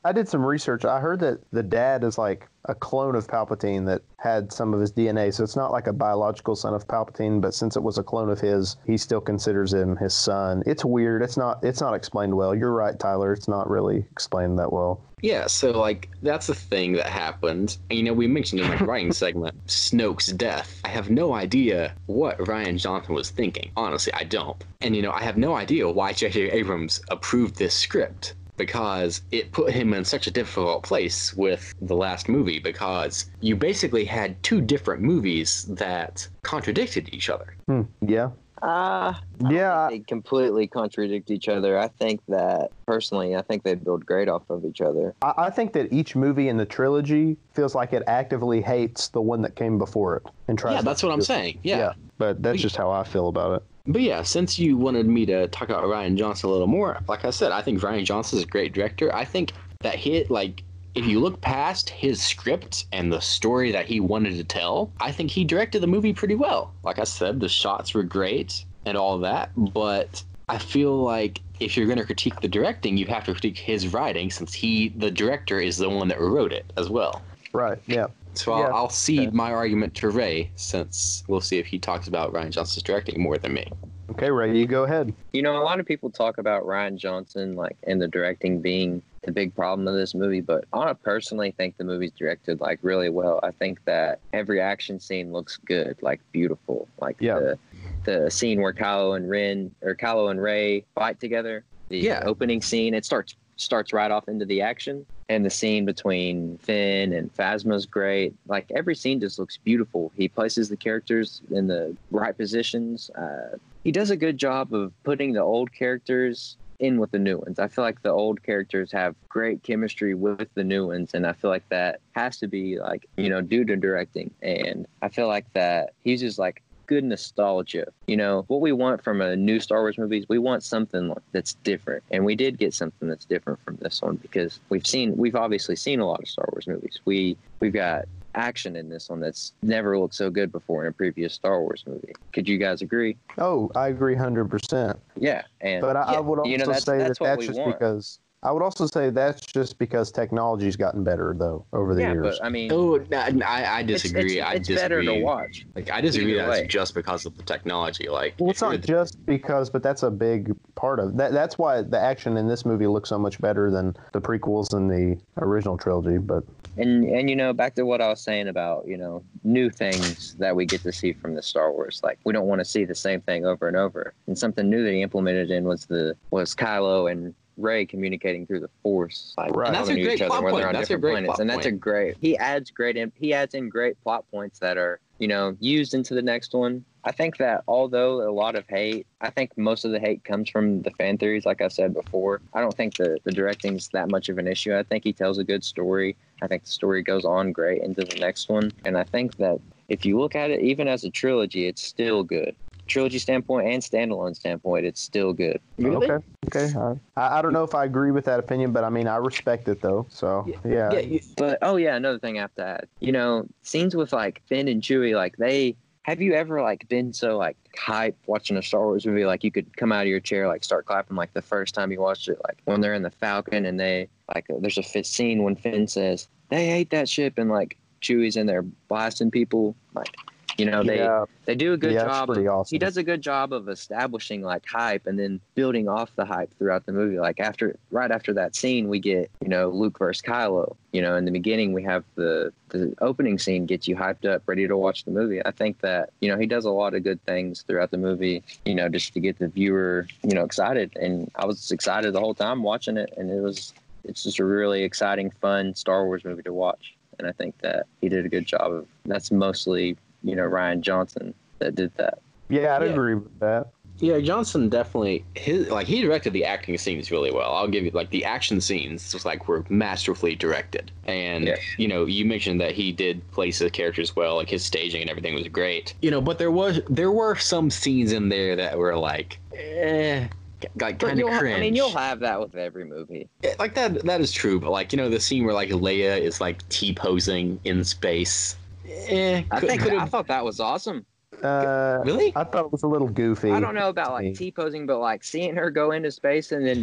I did some research. I heard that the dad is like a clone of Palpatine that had some of his D N A. So it's not like a biological son of Palpatine, but since it was a clone of his, he still considers him his son. It's weird. It's not it's not explained well. You're right, Tyler. It's not really explained that well. Yeah, so like that's the thing that happened. And, you know, we mentioned in the writing segment Snoke's death. I have no idea what Rian Johnson was thinking. Honestly, I don't. And you know, I have no idea why J J Abrams approved this script, because it put him in such a difficult place with the last movie, because you basically had two different movies that contradicted each other. Hmm. Yeah. Uh, yeah. They completely contradict each other. I think that, personally, I think they build great off of each other. I, I think that each movie in the trilogy feels like it actively hates the one that came before it. And tries yeah, that's what I'm saying. Yeah. yeah. But that's just how I feel about it. But yeah, since you wanted me to talk about Rian Johnson a little more, like I said, I think Rian Johnson is a great director. I think that he, like, if you look past his script and the story that he wanted to tell, I think he directed the movie pretty well. Like I said, the shots were great and all that, but I feel like if you're going to critique the directing, you have to critique his writing, since he, the director, is the one that wrote it as well. Right, yeah. So yeah. I'll, I'll cede okay. my argument to Ray, since we'll see if he talks about Rian Johnson's directing more than me. Okay, Ray, you go ahead. You know, a lot of people talk about Rian Johnson, like, and the directing being the big problem of this movie, but I personally think the movie's directed, like, really well. I think that every action scene looks good, like, beautiful. Like, yeah. the the scene where Kylo and Ren, or Kylo and Rey fight together, the yeah. opening scene, it starts starts right off into the action. And the scene between Finn and Phasma's great. Like, every scene just looks beautiful. He places the characters in the right positions. Uh, he does a good job of putting the old characters in with the new ones. I feel like the old characters have great chemistry with the new ones, and I feel like that has to be, like, you know, due to directing. And I feel like that he uses, like, good nostalgia. You know, what we want from a new Star Wars movies, we want something that's different. And we did get something that's different from this one, because we've seen, we've obviously seen a lot of Star Wars movies. We, we've got action in this one that's never looked so good before in a previous Star Wars movie. Could you guys agree? Oh, I agree one hundred percent. Yeah. And but I, yeah, I would also you know, that's, say that's that that's just want. because... I would also say that's just because technology's gotten better, though, over the yeah, years. Yeah, but I mean, oh, I, I disagree. It's, it's, I it's disagree. better to watch. Like, I disagree that way. it's just because of the technology. Like, well, it's not the, just because, but that's a big part of that. That's why the action in this movie looks so much better than the prequels and the original trilogy. But and and you know, back to what I was saying about, you know, new things that we get to see from the Star Wars. Like, we don't want to see the same thing over and over. And something new that he implemented in was the was Kylo and Rey communicating through the Force, like, right. And that's a great plot point. That's a great planets. plot and point. that's a great. He adds great. In, he adds in great plot points that are, you know, used into the next one. I think that although a lot of hate, I think most of the hate comes from the fan theories. Like I said before, I don't think the the directing's that much of an issue. I think he tells a good story. I think the story goes on great into the next one, and I think that if you look at it, even as a trilogy, it's still good. Trilogy standpoint and standalone standpoint, it's still good. Really? Okay. Okay. I, I don't know if I agree with that opinion, but I mean, I respect it though. So yeah. yeah. yeah. But oh yeah, another thing I have to add. You know, scenes with like Finn and Chewie, like they. Have you ever like been so like hyped watching a Star Wars movie, like you could come out of your chair, like start clapping like the first time you watched it, like when they're in the Falcon and they like there's a fit scene when Finn says they hate that ship and like Chewie's in there blasting people, like. You know, they yeah. they do a good yeah, job. Of, awesome. He does a good job of establishing like hype and then building off the hype throughout the movie. Like after, right after that scene, we get, you know, Luke versus Kylo. You know, in the beginning, we have the the opening scene gets you hyped up, ready to watch the movie. I think that, you know, he does a lot of good things throughout the movie, you know, just to get the viewer, you know, excited. And I was excited the whole time watching it. And it was, it's just a really exciting, fun Star Wars movie to watch. And I think that he did a good job of, that's mostly, you know, Rian Johnson that did that. Yeah, I'd yeah. agree with that. Yeah, Johnson definitely, his like he directed the acting scenes really well. I'll give you, like, the action scenes just like were masterfully directed. And yeah. you know, you mentioned that he did place the characters well, like his staging and everything was great. You know, but there was there were some scenes in there that were like, eh, like kind of cringe. I mean, you'll have that with every movie. Yeah, like that that is true, but like, you know, the scene where like Leia is like T-posing in space. Eh, I could, think could I thought that was awesome. Uh, really? I thought it was a little goofy. I don't know about like T-posing, but like seeing her go into space and then,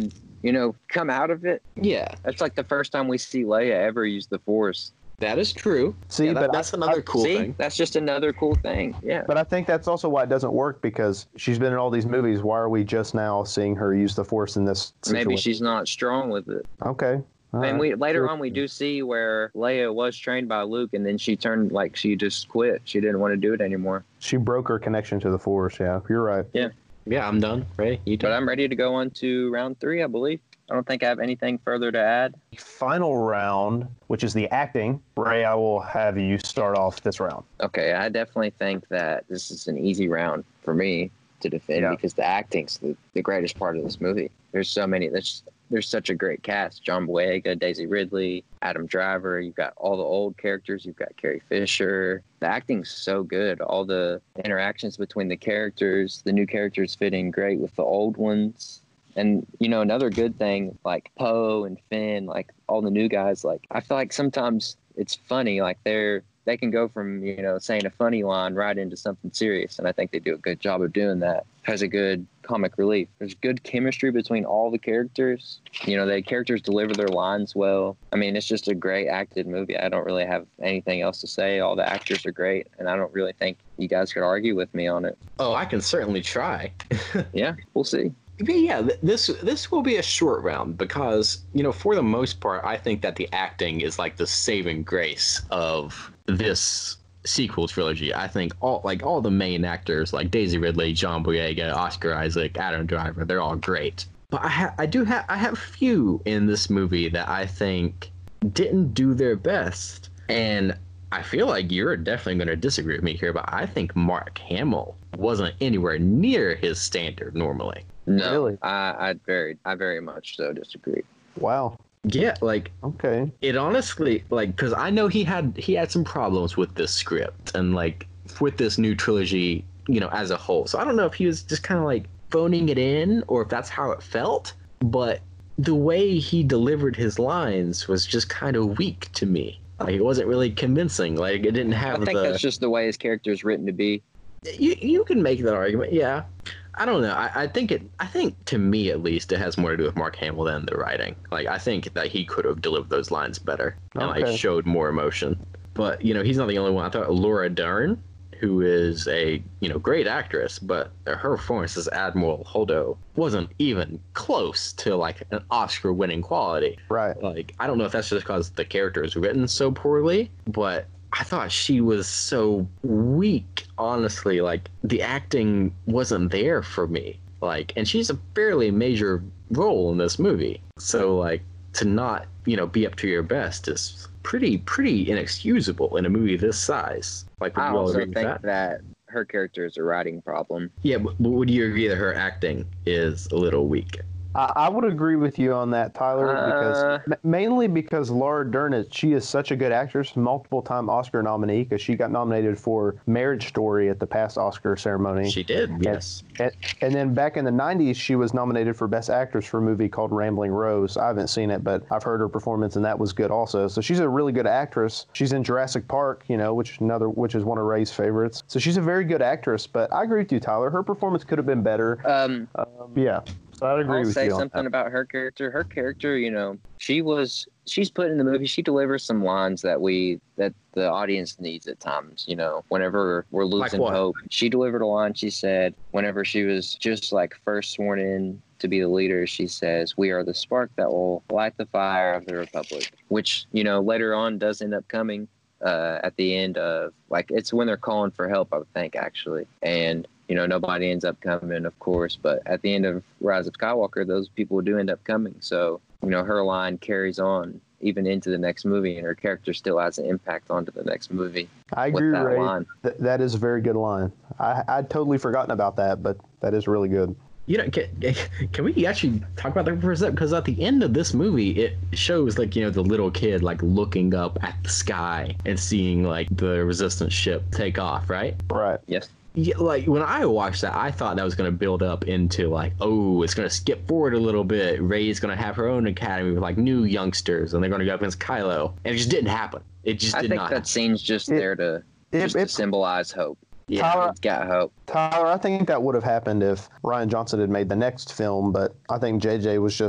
you know, come out of it. Yeah, That's like the first time we see Leia ever use the Force. that is true. See, Yeah, that- but that's I, another I, cool See, thing. that's just another cool thing. Yeah. But I think that's also why it doesn't work, because she's been in all these movies. Why are we just now seeing her use the Force in this situation? Maybe she's not strong with it. Okay. All And right. we later Sure. on we do see where Leia was trained by Luke, and then she turned like she just quit. She didn't want to do it anymore. She broke her connection to the Force. Yeah, you're right. Yeah, I'm done. Ready? You But done? I'm ready to go on to round three, I believe. I don't think I have anything further to add. Final round, which is the acting. Ray, I will have you start off this round. Okay, I definitely think that this is an easy round for me to defend Yeah. because the acting's the, the greatest part of this movie. There's so many. There's there's such a great cast: John Boyega, Daisy Ridley, Adam Driver. You've got all the old characters. You've got Carrie Fisher. The acting's so good. All the interactions between the characters, the new characters fit in great with the old ones. And, you know, another good thing, like Poe and Finn, like all the new guys, like I feel like sometimes it's funny. Like they're, they can go from, you know, saying a funny line right into something serious. And I think they do a good job of doing that. Has a good comic relief. There's good chemistry between all the characters. You know, the characters deliver their lines well. I mean, it's just a great acted movie. I don't really have anything else to say. All the actors are great. And I don't really think you guys could argue with me on it. Oh, I can certainly try. Yeah, we'll see. But yeah, th- this this will be a short round because, you know, for the most part, I think that the acting is like the saving grace of this sequel trilogy. I think all like all the main actors like Daisy Ridley, John Boyega, Oscar Isaac, Adam Driver, they're all great. But I ha- I do have I have a few in this movie that I think didn't do their best, and I feel like you're definitely going to disagree with me here, but I think Mark Hamill wasn't anywhere near his standard normally. No, Really? I, I very, I very much so disagree. Wow. Yeah, like Okay. it honestly, like, because I know he had he had some problems with this script and like with this new trilogy, you know, as a whole. So I don't know if he was just kind of like phoning it in or if that's how it felt. But the way he delivered his lines was just kind of weak to me. Like it wasn't really convincing. Like it didn't have I think the. that's just the way his character is written to be. You you can make that argument, yeah. I don't know. I, I think it. I think to me at least, it has more to do with Mark Hamill than the writing. Like I think that he could have delivered those lines better and like Okay. showed more emotion. But you know, he's not the only one. I thought Laura Dern, who is a you know great actress, but her performance as Admiral Holdo wasn't even close to like an Oscar-winning quality. Right. Like I don't know if that's just because the character is written so poorly, but I thought she was so weak, honestly. Like, the acting wasn't there for me. Like, and she's a fairly major role in this movie. So, like, to not, you know, be up to your best is pretty, pretty inexcusable in a movie this size. Like, would I you all also agree with think that? that her character is a writing problem. Yeah, but, but would you agree that her acting is a little weak? I, I would agree with you on that, Tyler, because Uh. ma- mainly because Laura Dern is she is such a good actress, multiple time Oscar nominee, because she got nominated for Marriage Story at the past Oscar ceremony. She did, yes. And, and then back in the nineties, she was nominated for Best Actress for a movie called Rambling Rose. I haven't seen it, but I've heard her performance, and that was good also. So she's a really good actress. She's in Jurassic Park, you know, which another which is one of Ray's favorites. So she's a very good actress. But I agree with you, Tyler. Her performance could have been better. Um, Um, yeah, so I'd agree I'll with say you on something that. about her character. Her character, you know, she was she's put in the movie. She delivers some lines that we that the audience needs at times. You know, whenever we're losing what? hope, she delivered a line. She said, whenever she was just like first sworn in to be the leader, she says, "We are the spark that will light the fire of the Republic," which, you know, later on does end up coming uh, at the end of like it's when they're calling for help, I would think actually, and. You know, nobody ends up coming, of course, but at the end of Rise of Skywalker, those people do end up coming. So, you know, her line carries on even into the next movie, and her character still has an impact onto the next movie I with agree, that Ray. line. Th- that is a very good line. I, I'd totally forgotten about that, but that is really good. You know, can, can we actually talk about that for a second? Because at the end of this movie, it shows like, you know, the little kid like looking up at the sky and seeing like the resistance ship take off, right? Right. Yes. Yeah, like when I watched that, I thought that was going to build up into like, oh, it's going to skip forward a little bit. Rey's going to have her own academy with like new youngsters, and they're going to go up against Kylo, and it just didn't happen. It just I did think not. that scene's just It- there to It, just to it, symbolize hope. Yeah, Tyler- it's got hope. Tyler, I think that would have happened if Ryan Johnson had made the next film, but I think J J was just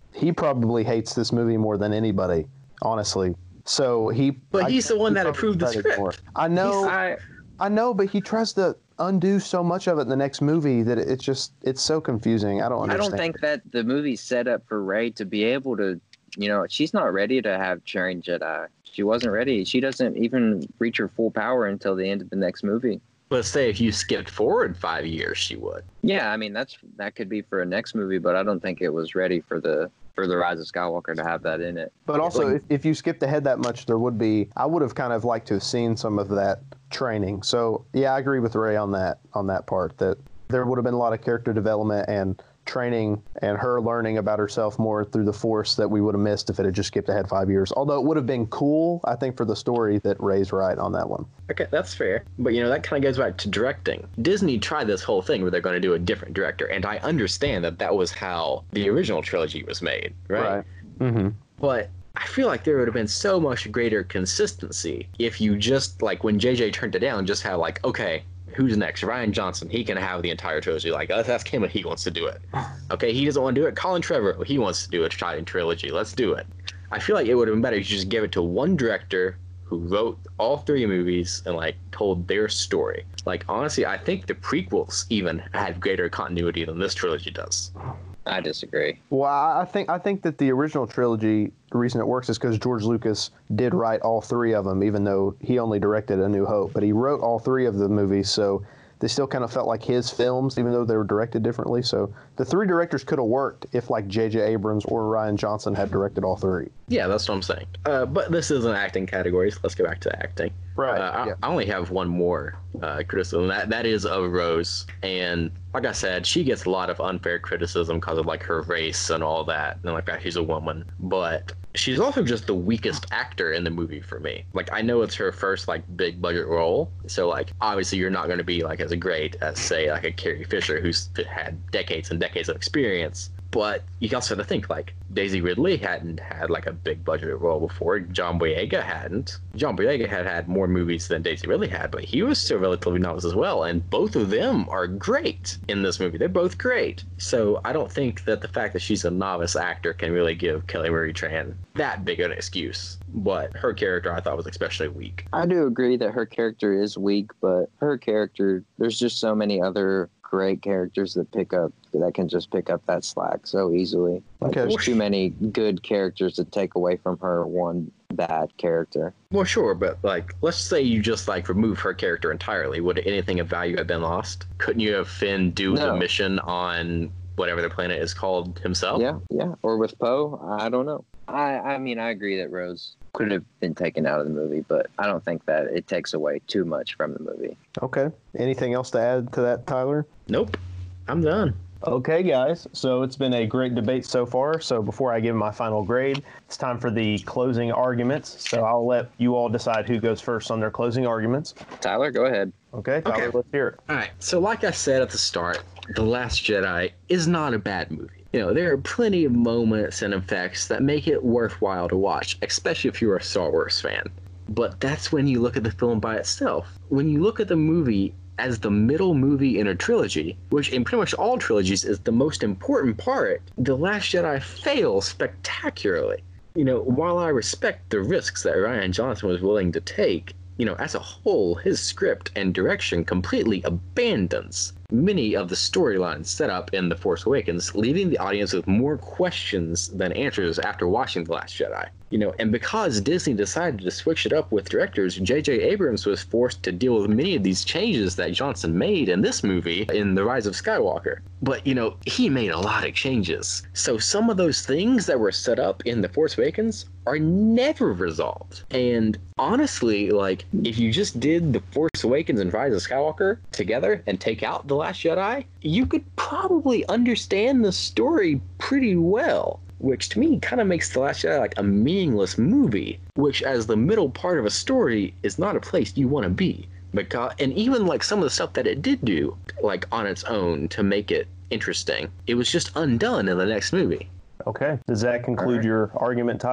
he probably hates this movie more than anybody, honestly. So he. But I he's the think one he that probably approved the tried to script. ignore it. I know. I, I know, but he tries to undo so much of it in the next movie that it's just it's so confusing. I don't I understand. don't think that the movie's set up for Rey to be able to, you know, she's not ready to have trained Jedi. She wasn't ready. She doesn't even reach her full power until the end of the next movie. Let's say if you skipped forward five years, she would. Yeah, I mean that's that could be for a next movie, but I don't think it was ready for the for the Rise of Skywalker to have that in it. But also, Like- if, if you skipped ahead that much, there would be. I would have kind of liked to have seen some of that training. So yeah, I agree with Ray on that on that part. That there would have been a lot of character development and training and her learning about herself more through the Force that we would have missed if it had just skipped ahead five years. Although it would have been cool, I think, for the story that Ray's right on that one. Okay, that's fair. But, you know, that kind of goes back to directing. Disney tried this whole thing where they're going to do a different director, and I understand that that was how the original trilogy was made, right? Right. Mm-hmm. But I feel like there would have been so much greater consistency if you just, like, when J J turned it down, just had, like, okay, who's next? Rian Johnson. He can have the entire trilogy. Like, let's ask him if he wants to do it. Okay, he doesn't want to do it. Colin Trevorrow, he wants to do a Trident trilogy. Let's do it. I feel like it would have been better if you just give it to one director who wrote all three movies and, like, told their story. Like, honestly, I think the prequels even had greater continuity than this trilogy does. I disagree. Well, I I think I think that the original trilogy, the reason it works is because George Lucas did write all three of them, even though he only directed A New Hope. But he wrote all three of the movies, so they still kind of felt like his films, even though they were directed differently. So the three directors could have worked if, like, J J Abrams or Rian Johnson had directed all three. Yeah, that's what I'm saying. Uh, but this is an acting category, so let's go back to acting. Right. Uh, I, yeah. I only have one more uh, criticism. That that is of Rose, and like I said, she gets a lot of unfair criticism because of, like, her race and all that, and like that she's a woman. But she's also just the weakest actor in the movie for me. Like, I know it's her first, like, big budget role, so, like, obviously you're not going to be, like, as great as, say, like a Carrie Fisher who's had decades and decades of experience. But you also have to think, like, Daisy Ridley hadn't had, like, a big budget role before. John Boyega hadn't. John Boyega had had more movies than Daisy Ridley had, but he was still relatively novice as well. And both of them are great in this movie. They're both great. So I don't think that the fact that she's a novice actor can really give Kelly Marie Tran that big an excuse. But her character, I thought, was especially weak. I do agree that her character is weak, but her character, there's just so many other great characters that pick up that can just pick up that slack so easily. Like, Okay. there's too many good characters to take away from her one bad character. Well, sure, but, like, let's say you just, like, remove her character entirely. Would anything of value have been lost? Couldn't you have Finn do No. the mission on whatever the planet is called himself? Yeah, yeah. Or with Poe, I don't know. I, I mean, I agree that Rose could have been taken out of the movie, but I don't think that it takes away too much from the movie. Okay. Anything else to add to that, Tyler? Nope. I'm done. Okay, guys. So it's been a great debate so far. So before I give my final grade, it's time for the closing arguments. So I'll let you all decide who goes first on their closing arguments. Tyler, go ahead. Okay, Tyler, Okay. let's hear it. All right. So, like I said at the start, The Last Jedi is not a bad movie. You know, there are plenty of moments and effects that make it worthwhile to watch, especially if you're a Star Wars fan. But that's when you look at the film by itself. When you look at the movie as the middle movie in a trilogy, which in pretty much all trilogies is the most important part, The Last Jedi fails spectacularly. You know, while I respect the risks that Rian Johnson was willing to take, you know, as a whole, his script and direction completely abandons many of the storylines set up in The Force Awakens, leaving the audience with more questions than answers after watching The Last Jedi. You know, and because Disney decided to switch it up with directors, J J Abrams was forced to deal with many of these changes that Johnson made in this movie, in The Rise of Skywalker. But, you know, he made a lot of changes. So some of those things that were set up in The Force Awakens are never resolved. And honestly, like, if you just did The Force Awakens and Rise of Skywalker together and take out The Last Jedi, you could probably understand the story pretty well. Which to me kind of makes The Last Jedi like a meaningless movie, which as the middle part of a story is not a place you want to be. Because, and even like some of the stuff that it did do, like on its own to make it interesting, it was just undone in the next movie. Okay. Does that conclude Alright. your argument, Tyler?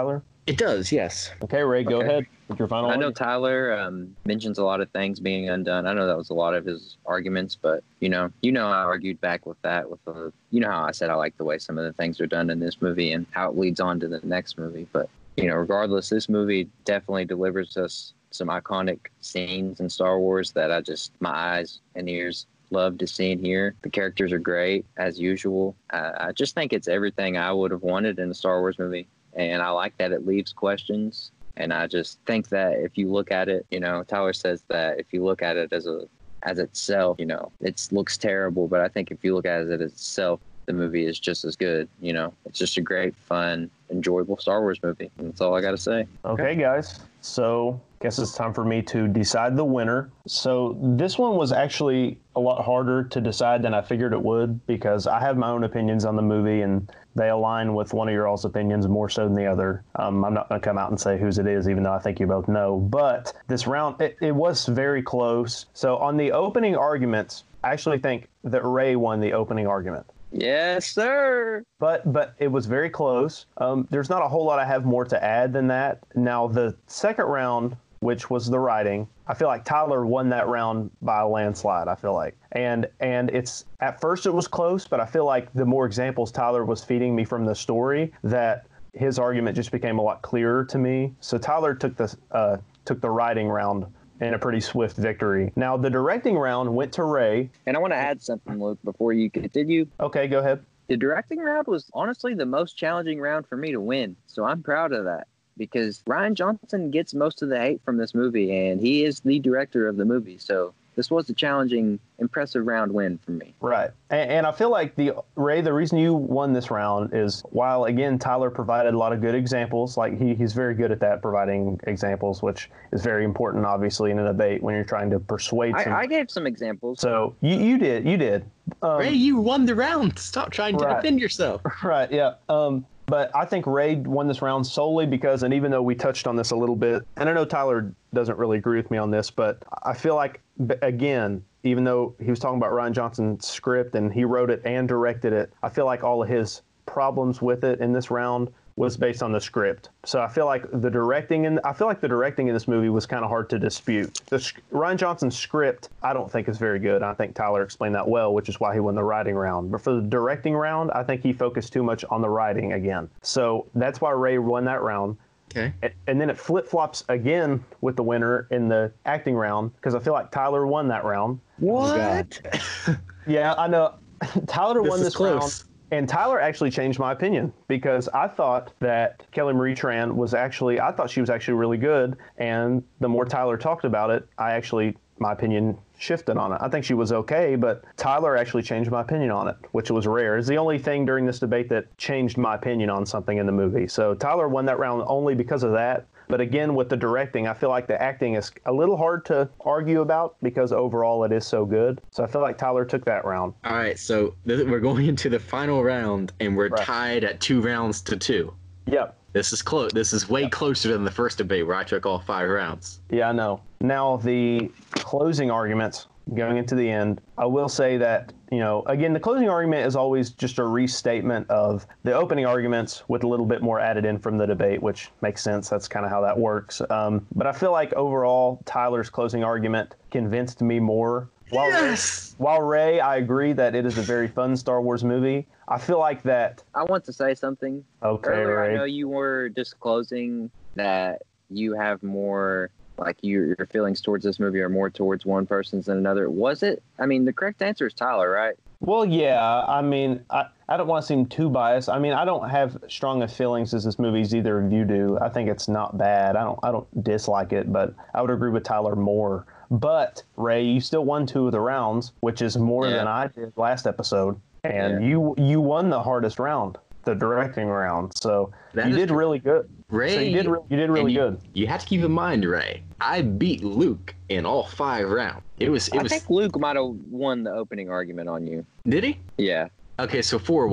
It does, yes. Okay, Ray, go Okay. ahead with your final I know one. Tyler um, mentions a lot of things being undone. I know that was a lot of his arguments, but you know, you know, I argued back with that. With the, you know, how I said I like the way some of the things are done in this movie and how it leads on to the next movie. But you know, regardless, this movie definitely delivers us some iconic scenes in Star Wars that I just my eyes and ears love to see and hear. The characters are great as usual. Uh, I just think it's everything I would have wanted in a Star Wars movie, and I like that it leaves questions. And I just think that if you look at it, you know, Tyler says that if you look at it as a as itself, you know, it looks terrible. But I think if you look at it as itself, the movie is just as good. You know, it's just a great, fun, enjoyable Star Wars movie. And that's all I got to say. Okay, guys. So, guess it's time for me to decide the winner. So, this one was actually a lot harder to decide than I figured it would because I have my own opinions on the movie and they align with one of your all's opinions more so than the other. Um, I'm not going to come out and say whose it is, even though I think you both know. But this round, it, it was very close. So, on the opening arguments, I actually think that Ray won the opening argument. Yes, sir. But but it was very close. Um, there's not a whole lot I have more to add than that. Now, the second round, which was the writing, I feel like Tyler won that round by a landslide, I feel like. And and it's at first it was close, but I feel like the more examples Tyler was feeding me from the story, that his argument just became a lot clearer to me. So Tyler took the uh, took the writing round in a pretty swift victory. Now, the directing round went to Ray. And I want to add something, Luke, before you continue. Okay, go ahead. The directing round was honestly the most challenging round for me to win. So I'm proud of that because Rian Johnson gets most of the hate from this movie and he is the director of the movie. So this was a challenging, impressive round win for me. Right. And, and I feel like, the Ray, the reason you won this round is while, again, Tyler provided a lot of good examples, like he, he's very good at that, providing examples, which is very important, obviously, in a debate when you're trying to persuade I, some. I gave some examples. So you, you did. You did. Um, Ray, you won the round. Stop trying to Right. defend yourself. Right, yeah. Um, but I think Ray won this round solely because, and even though we touched on this a little bit, and I know Tyler doesn't really agree with me on this, but I feel like, again, even though he was talking about Rian Johnson's script and he wrote it and directed it, I feel like all of his problems with it in this round was based on the script. So I feel like the directing in I feel like the directing in this movie was kind of hard to dispute. The Rian Johnson's script I don't think is very good. I think Tyler explained that well, which is why he won the writing round. But for the directing round, I think he focused too much on the writing again. So that's why Ray won that round. Okay. And, and then it flip-flops again with the winner in the acting round because I feel like Tyler won that round. What? Yeah, I know. Tyler This won is this close. round. And Tyler actually changed my opinion because I thought that Kelly Marie Tran was actually, I thought she was actually really good. And the more Tyler talked about it, I actually, my opinion shifted on it. I think she was okay, but Tyler actually changed my opinion on it, which was rare. It's the only thing during this debate that changed my opinion on something in the movie. So Tyler won that round only because of that. But again, with the directing, I feel like the acting is a little hard to argue about because overall it is so good. So I feel like Tyler took that round. All right, so th- we're going into the final round, and we're Right. tied at two rounds to two. Yep. This is close. This is way closer than the first debate where I took all five rounds. Yeah, I know. Now, the closing arguments going into the end, I will say that, you know, again, the closing argument is always just a restatement of the opening arguments with a little bit more added in from the debate, which makes sense. That's kind of how that works. Um, but I feel like overall, Tyler's closing argument convinced me more. While Yes! Ray, while Ray, I agree that it is a very fun Star Wars movie. I feel like that. I want to say something. Okay, Earlier, I know Ray. you were disclosing that you have more, like your, your feelings towards this movie are more towards one person's than another. Was it? I mean, the correct answer is Tyler, right? Well, yeah. I mean, I, I don't want to seem too biased. I mean, I don't have strong of feelings as this movie as either of you do. I think it's not bad. I don't I don't dislike it, but I would agree with Tyler more. But Ray, you still won two of the rounds, which is more Yeah. than I did last episode, and Yeah. you you won the hardest round, the directing round. So That you is did true. really good. Ray, So you did re- you did really and you, good. You have to keep in mind, Ray, I beat Luke in all five rounds. It was, it I was, think Luke might have won the opening argument on you. did he? Yeah. Okay, so four one.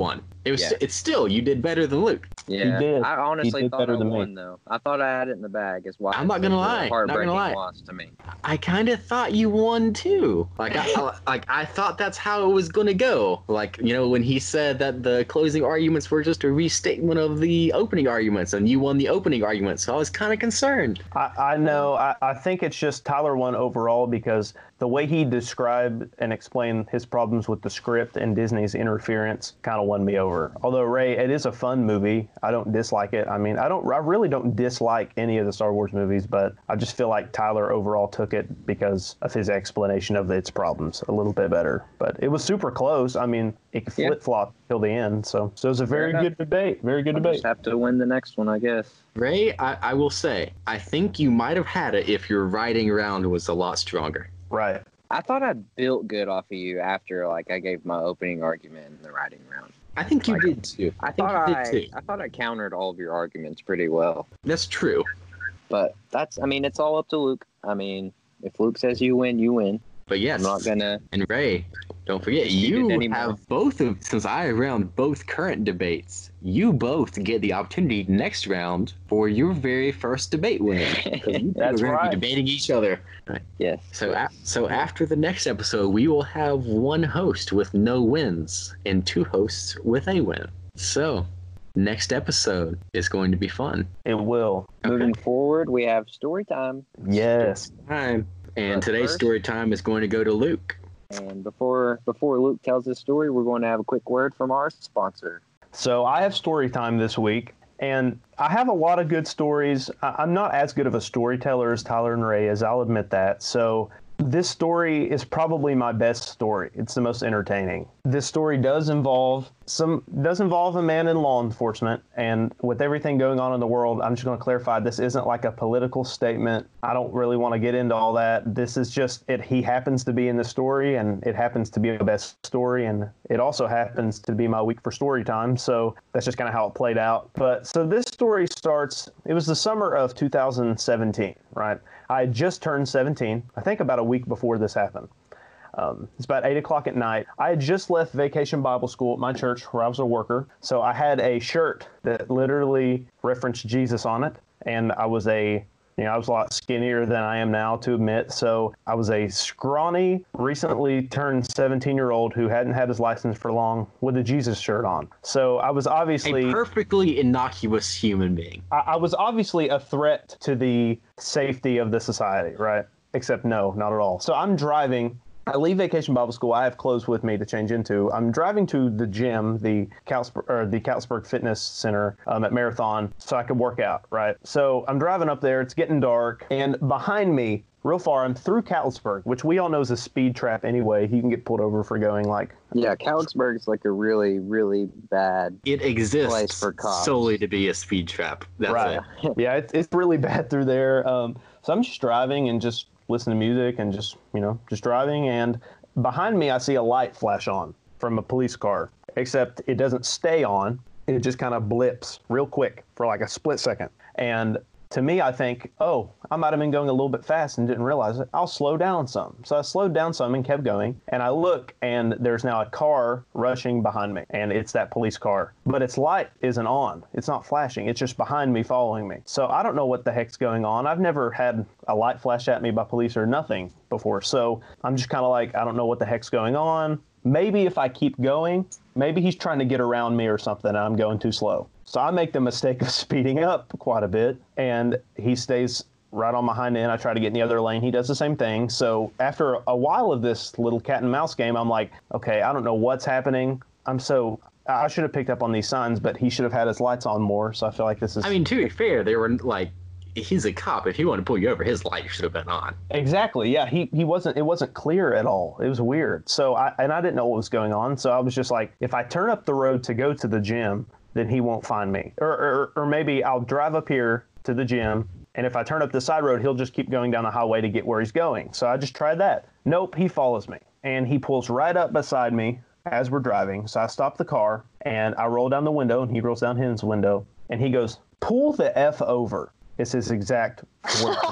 It was. Yeah. It's still you did better than Luke. Yeah, did. I honestly did thought better I than me. won though. I thought I had it in the bag. Is why I'm not it's gonna such a lie, not Heartbreaking gonna lie. loss to me. I kind of thought you won too. Like I, I like I thought that's how it was gonna go. Like you know when he said that the closing arguments were just a restatement of the opening arguments, and you won the opening argument. So I was kind of concerned. I, I know. I, I think it's just Tyler won overall because the way he described and explained his problems with the script and Disney's interference kind of won me over. Although, Ray, it is a fun movie. I don't dislike it. I mean, I don't. I really don't dislike any of the Star Wars movies, but I just feel like Tyler overall took it because of his explanation of its problems a little bit better. But it was super close. I mean, it Yeah. flip-flopped till the end. So, so it was a very Fair good enough. debate. Very good I'll debate. just have to win the next one, I guess. Ray, I, I will say, I think you might have had it if your writing round was a lot stronger. Right. I thought I built good off of you after like I gave my opening argument in the writing round. I think you Like, did too. I, think thought you I, did too. I thought I countered all of your arguments pretty well. That's true. But that's, I mean, it's all up to Luke. I mean, if Luke says you win, you win. But yes, I'm not gonna. and Ray, don't forget, dispute it you anymore. have both of, since I round both current debates, you both get the opportunity next round for your very first debate win. 'Cause you two That's are going right. to be debating each other. Yes. So, a- so after the next episode, we will have one host with no wins and two hosts with a win. So, next episode is going to be fun. It will. Moving forward, we have story time. Yes. Time. And But today's first- story time is going to go to Luke. And before before Luke tells his story, we're going to have a quick word from our sponsor. So I have story time this week, and I have a lot of good stories. I- I'm not as good of a storyteller as Tyler and Ray, as I'll admit that. So this story is probably my best story. It's the most entertaining. This story does involve some does involve a man in law enforcement, and with everything going on in the world, I'm just going to clarify this isn't like a political statement. I don't really want to get into all that. This is just it. He happens to be in the story, and it happens to be a best story, and it also happens to be my week for story time. So that's just kind of how it played out. But so this story starts. It was the summer of two thousand seventeen, right? I had just turned seventeen. I think about a week before this happened. Um, it's about eight o'clock at night. I had just left Vacation Bible School at my church where I was a worker. So I had a shirt that literally referenced Jesus on it. And I was a, you know, I was a lot skinnier than I am now, to admit. So I was a scrawny, recently turned seventeen year old who hadn't had his license for long with a Jesus shirt on. So I was obviously A perfectly innocuous human being. I, I was obviously a threat to the safety of the society, right? Except no, not at all. So I'm driving. I leave Vacation Bible School. I have clothes with me to change into. I'm driving to the gym, the Kautsburg, or the Kautsburg Fitness Center um, at Marathon, so I could work out, right? So I'm driving up there. It's getting dark, and behind me, real far, I'm through Kautsburg, which we all know is a speed trap anyway. He can get pulled over for going like. Yeah, Kautsburg is like a really, really bad. It exists Place for cops. solely to be a speed trap. That's Right. it. Yeah, it's it's really bad through there. Um, so I'm just driving and just listening to music and just, you know, just driving. And behind me, I see a light flash on from a police car, except it doesn't stay on. It just kind of blips real quick for like a split second. And to me, I think, oh, I might have been going a little bit fast and didn't realize it. I'll slow down some. So I slowed down some and kept going. And I look, and there's now a car rushing behind me. And it's that police car. But its light isn't on. It's not flashing. It's just behind me, following me. So I don't know what the heck's going on. I've never had a light flash at me by police or nothing before. So I'm just kind of like, I don't know what the heck's going on. Maybe if I keep going, maybe he's trying to get around me or something and I'm going too slow. So I make the mistake of speeding up quite a bit, and he stays right on my hind end. I try to get in the other lane. He does the same thing. So after a while of this little cat and mouse game, I'm like, okay, I don't know what's happening. I'm so, I should have picked up on these signs, but he should have had his lights on more. So I feel like this is. I mean, to be fair, they were like, he's a cop. If he wanted to pull you over, his light should have been on. Exactly. Yeah. He, he wasn't, it wasn't clear at all. It was weird. So I, and I didn't know what was going on. So I was just like, if I turn up the road to go to the gym, then he won't find me. Or, or, or maybe I'll drive up here to the gym, and if I turn up the side road, he'll just keep going down the highway to get where he's going. So I just tried that. Nope, he follows me. And he pulls right up beside me as we're driving. So I stop the car, and I roll down the window, and he rolls down his window, and he goes, "Pull the F over." It's his exact word.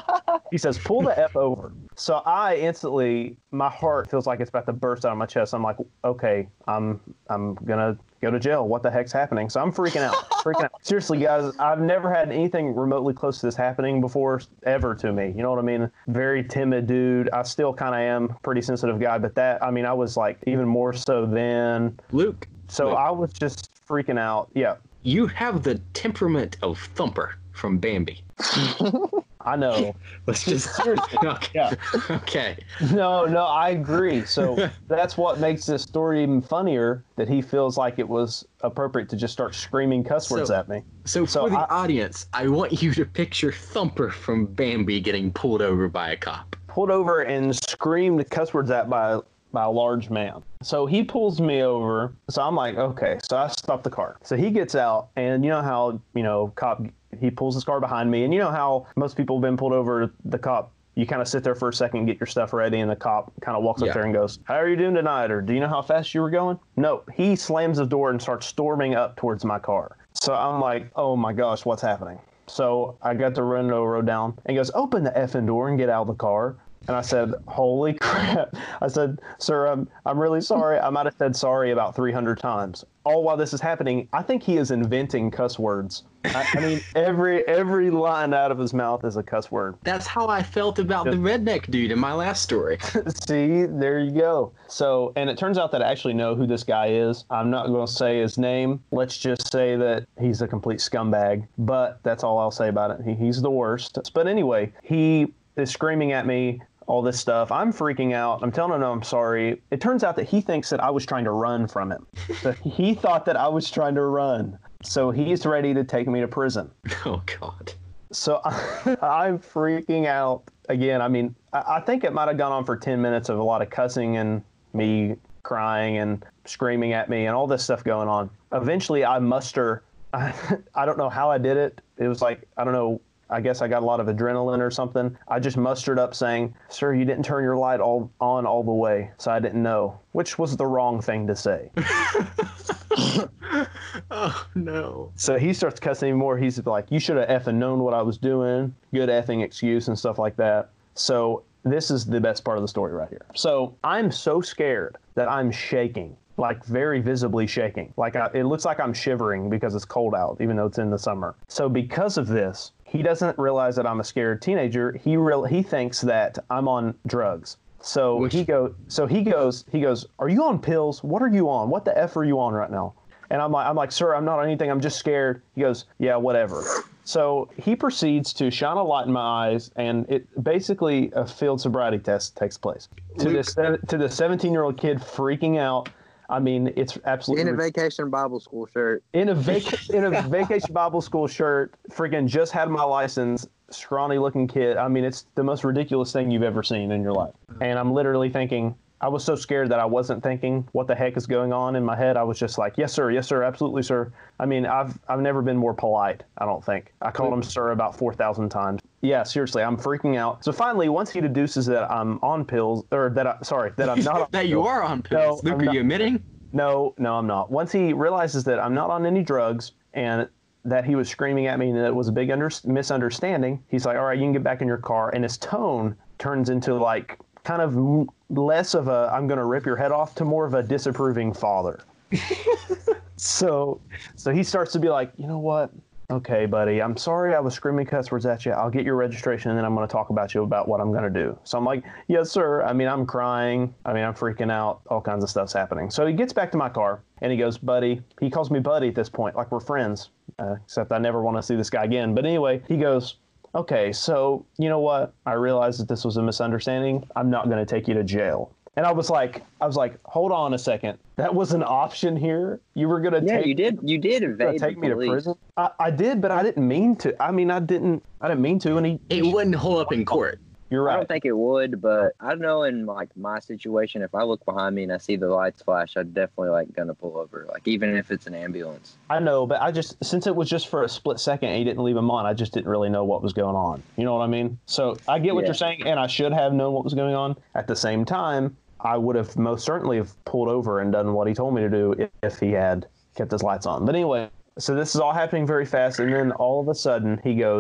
he says, pull the F over. So I instantly, my heart feels like it's about to burst out of my chest. I'm like, okay, I'm I'm gonna go to jail. What the heck's happening? So I'm freaking out, freaking out. Seriously, guys, I've never had anything remotely close to this happening before, ever to me. You know what I mean? Very timid dude. I still kind of am, pretty sensitive guy, but that, I mean, I was like even more so then. Luke. So Luke. I was just freaking out. Yeah. You have the temperament of Thumper from Bambi. I know. Let's just okay. Yeah. Okay. No, no, I agree. So that's what makes this story even funnier, that he feels like it was appropriate to just start screaming cuss words So- at me. So, So for the I- audience, I want you to picture Thumper from Bambi getting pulled over by a cop. Pulled over and screamed cuss words at by by a large man. So he pulls me over. So I'm like, okay. So I stop the car. So he gets out, and you know how, you know, cop, he pulls his car behind me, and you know how most people have been pulled over, the cop, you kind of sit there for a second, get your stuff ready, and the cop kind of walks Yeah. up there and goes, how are you doing tonight? Or do you know how fast you were going? No, he slams the door and starts storming up towards my car. So I'm like, oh my gosh, what's happening? So I got to run the road down, and he goes, open the effing door and get out of the car. And I said, holy crap. I said, sir, I'm, I'm really sorry. I might have said sorry about three hundred times. All while this is happening, I think he is inventing cuss words. I, I mean, every every line out of his mouth is a cuss word. That's how I felt about the redneck dude in my last story. See, there you go. So, and it turns out that I actually know who this guy is. I'm not going to say his name. Let's just say that he's a complete scumbag. But that's all I'll say about it. He, he's the worst. But anyway, he is screaming at me, all this stuff. I'm freaking out. I'm telling him I'm sorry. It turns out that he thinks that I was trying to run from him. So he thought that I was trying to run. So he's ready to take me to prison. Oh, God. So I'm freaking out again. I mean, I think it might have gone on for ten minutes of a lot of cussing and me crying and screaming at me and all this stuff going on. Eventually, I muster. I, I don't know how I did it. It was like, I don't know. I guess I got a lot of adrenaline or something. I just mustered up saying, sir, you didn't turn your light all on all the way, so I didn't know, which was the wrong thing to say. Oh, no. So he starts cussing me more. He's like, you should have effing known what I was doing. Good effing excuse and stuff like that. So this is the best part of the story right here. So I'm so scared that I'm shaking, like very visibly shaking. Like I, it looks like I'm shivering because it's cold out, even though it's in the summer. So because of this, he doesn't realize that I'm a scared teenager. He real he thinks that I'm on drugs. So Which- he go so he goes he goes, are you on pills? What are you on? What the F are you on right now? And I'm like I'm like, sir, I'm not on anything. I'm just scared. He goes, yeah, whatever. So he proceeds to shine a light in my eyes, and it basically a field sobriety test takes place. To Luke. this to the seventeen-year-old kid freaking out. I mean, it's absolutely In a vacation Bible school shirt. in a vac- in a vacation Bible school shirt, freaking just had my license, scrawny looking kid. I mean, it's the most ridiculous thing you've ever seen in your life. And I'm literally thinking, I was so scared that I wasn't thinking what the heck is going on in my head. I was just like, yes, sir. Yes, sir. Absolutely, sir. I mean, I've I've never been more polite, I don't think. I called him sir about four thousand times. Yeah, seriously, I'm freaking out. So finally, once he deduces that I'm on pills, or that I, sorry, that I'm not on That you pills. are on pills. No, Luke, I'm are not. you admitting? No, no, I'm not. Once he realizes that I'm not on any drugs and that he was screaming at me and that it was a big under- misunderstanding, he's like, all right, you can get back in your car. And his tone turns into like kind of m- less of a, I'm going to rip your head off, to more of a disapproving father. so, so he starts to be like, you know what? Okay, buddy, I'm sorry I was screaming cuss words at you. I'll get your registration, and then I'm going to talk about you about what I'm going to do. So I'm like, yes, sir. I mean, I'm crying. I mean, I'm freaking out. All kinds of stuff's happening. So he gets back to my car, and he goes, buddy. He calls me buddy at this point, like we're friends, uh, except I never want to see this guy again. But anyway, he goes, okay, so you know what? I realized that this was a misunderstanding. I'm not going to take you to jail. And I was like, I was like, hold on a second. That was an option here. You were gonna Yeah, take you did. You did gonna evade take the me to police. prison. I, I did, but I didn't mean to. I mean, I didn't. I didn't mean to. And he, It wouldn't hold up in court. you're I right. don't think it would, but I know in like my situation, if I look behind me and I see the lights flash, I'm definitely like gonna pull over. Like even if it's an ambulance. I know, but I just, since it was just for a split second, and he didn't leave him on. I just didn't really know what was going on. You know what I mean? So I get what Yeah. you're saying, and I should have known what was going on. At the same time, I would have most certainly have pulled over and done what he told me to do if, if he had kept his lights on. But anyway, so this is all happening very fast, and then all of a sudden he goes,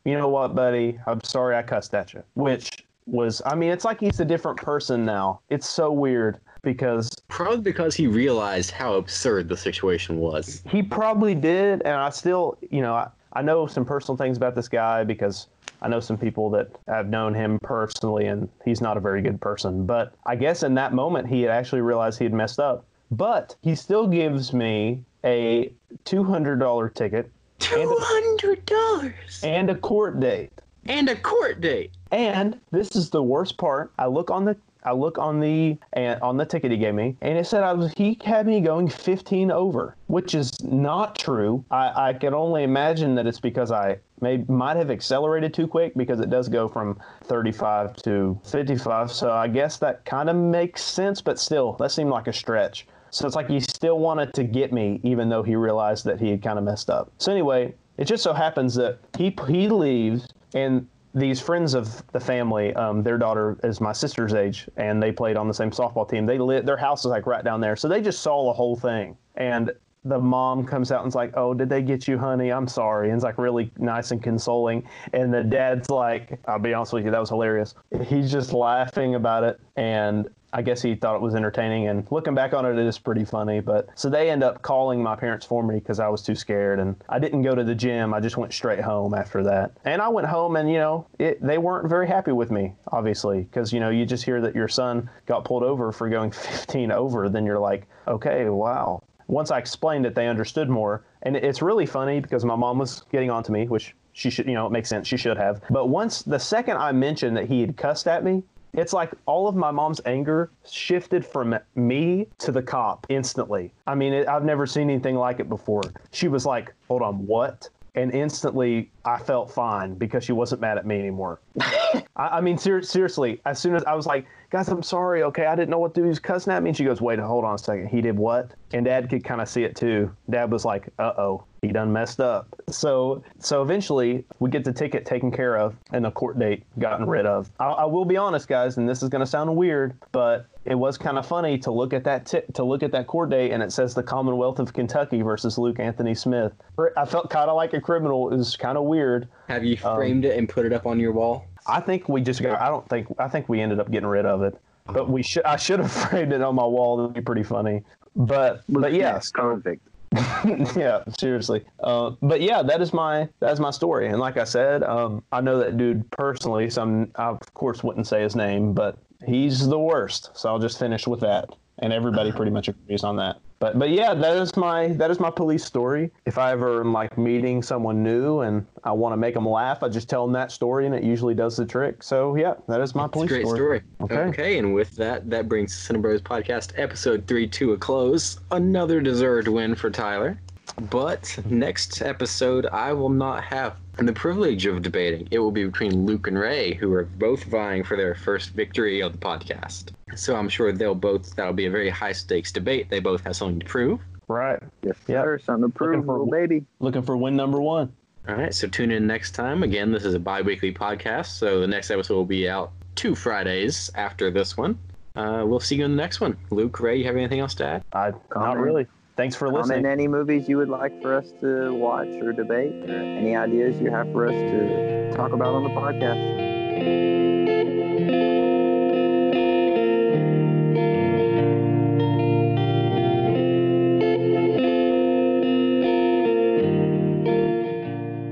you know what, buddy? I'm sorry I cussed at you. Which was, I mean, it's like he's a different person now. It's so weird because Probably because he realized how absurd the situation was. he probably did. And I still, you know, I, I know some personal things about this guy because I know some people that have known him personally, and he's not a very good person. But I guess in that moment, he had actually realized he had messed up. But he still gives me a two hundred dollars ticket. two hundred dollars And a court date. And a court date. And this is the worst part. I look on the I look on the and on the ticket he gave me, and it said I was he had me going fifteen over, which is not true. I, I can only imagine that it's because I may might have accelerated too quick, because it does go from thirty-five to fifty-five. So I guess that kind of makes sense, but still, that seemed like a stretch. So it's like he still wanted to get me, even though he realized that he had kind of messed up. So anyway, it just so happens that he he leaves, and these friends of the family, um, their daughter is my sister's age, and they played on the same softball team. They lit, their house is like right down there, so they just saw the whole thing. And the mom comes out and's like, "Oh, did they get you, honey? I'm sorry." And it's like really nice and consoling. And the dad's like, "I'll be honest with you, that was hilarious." He's just laughing about it, and I guess he thought it was entertaining, and looking back on it, it is pretty funny. But so they end up calling my parents for me because I was too scared, and I didn't go to the gym. I just went straight home after that. And I went home, and you know, it, they weren't very happy with me, obviously, because you know, you just hear that your son got pulled over for going fifteen over, then you're like, okay, wow. Once I explained it, they understood more, and it's really funny because my mom was getting on to me, which she should, you know, it makes sense, she should have. But once the second I mentioned that he had cussed at me, it's like all of my mom's anger shifted from me to the cop instantly. I mean, it, I've never seen anything like it before. She was like, "Hold on, what?" And instantly I felt fine because she wasn't mad at me anymore. I, I mean, ser- seriously, as soon as I was like, "Guys, I'm sorry, okay, I didn't know what to do. He was cussing at me." And she goes, "Wait, hold on a second. He did what?" And Dad could kind of see it too. Dad was like, "Uh-oh, he done messed up." So so eventually we get the ticket taken care of and the court date gotten rid of. I, I will be honest, guys, and this is going to sound weird, but it was kind of funny to look at that t- to look at that court date, and it says the Commonwealth of Kentucky versus Luke Anthony Smith. I felt kind of like a criminal. It was kind of weird. Have you framed um, it and put it up on your wall? I think we just got. I don't think. I think we ended up getting rid of it. But we should. I should have framed it on my wall. That'd be pretty funny. But but yeah, perfect. Yeah, seriously. Uh, but yeah, that is my that is my story. And like I said, um, I know that dude personally, so I'm, I of course wouldn't say his name, but he's the worst. So I'll just finish with that. And everybody pretty much agrees on that. But but yeah, that is my that is my police story. If I ever am like meeting someone new and I want to make them laugh, I just tell them that story, and it usually does the trick. So yeah, that is my That's police a great story. story. Okay. okay, and with that, that brings Cinebros Podcast episode three to a close. Another deserved win for Tyler. But next episode, I will not have the privilege of debating. It will be between Luke and Ray, who are both vying for their first victory of the podcast. So I'm sure they'll both, that'll be a very high stakes debate. They both have something to prove. Right. Yes, sir. Something to prove, little baby. Looking for win number one. All right. So tune in next time. Again, this is a bi-weekly podcast. So the next episode will be out two Fridays after this one. Uh, we'll see you in the next one. Luke, Ray, you have anything else to add? I, not really. Thanks for listening. Comment any movies you would like for us to watch or debate, or any ideas you have for us to talk about on the podcast.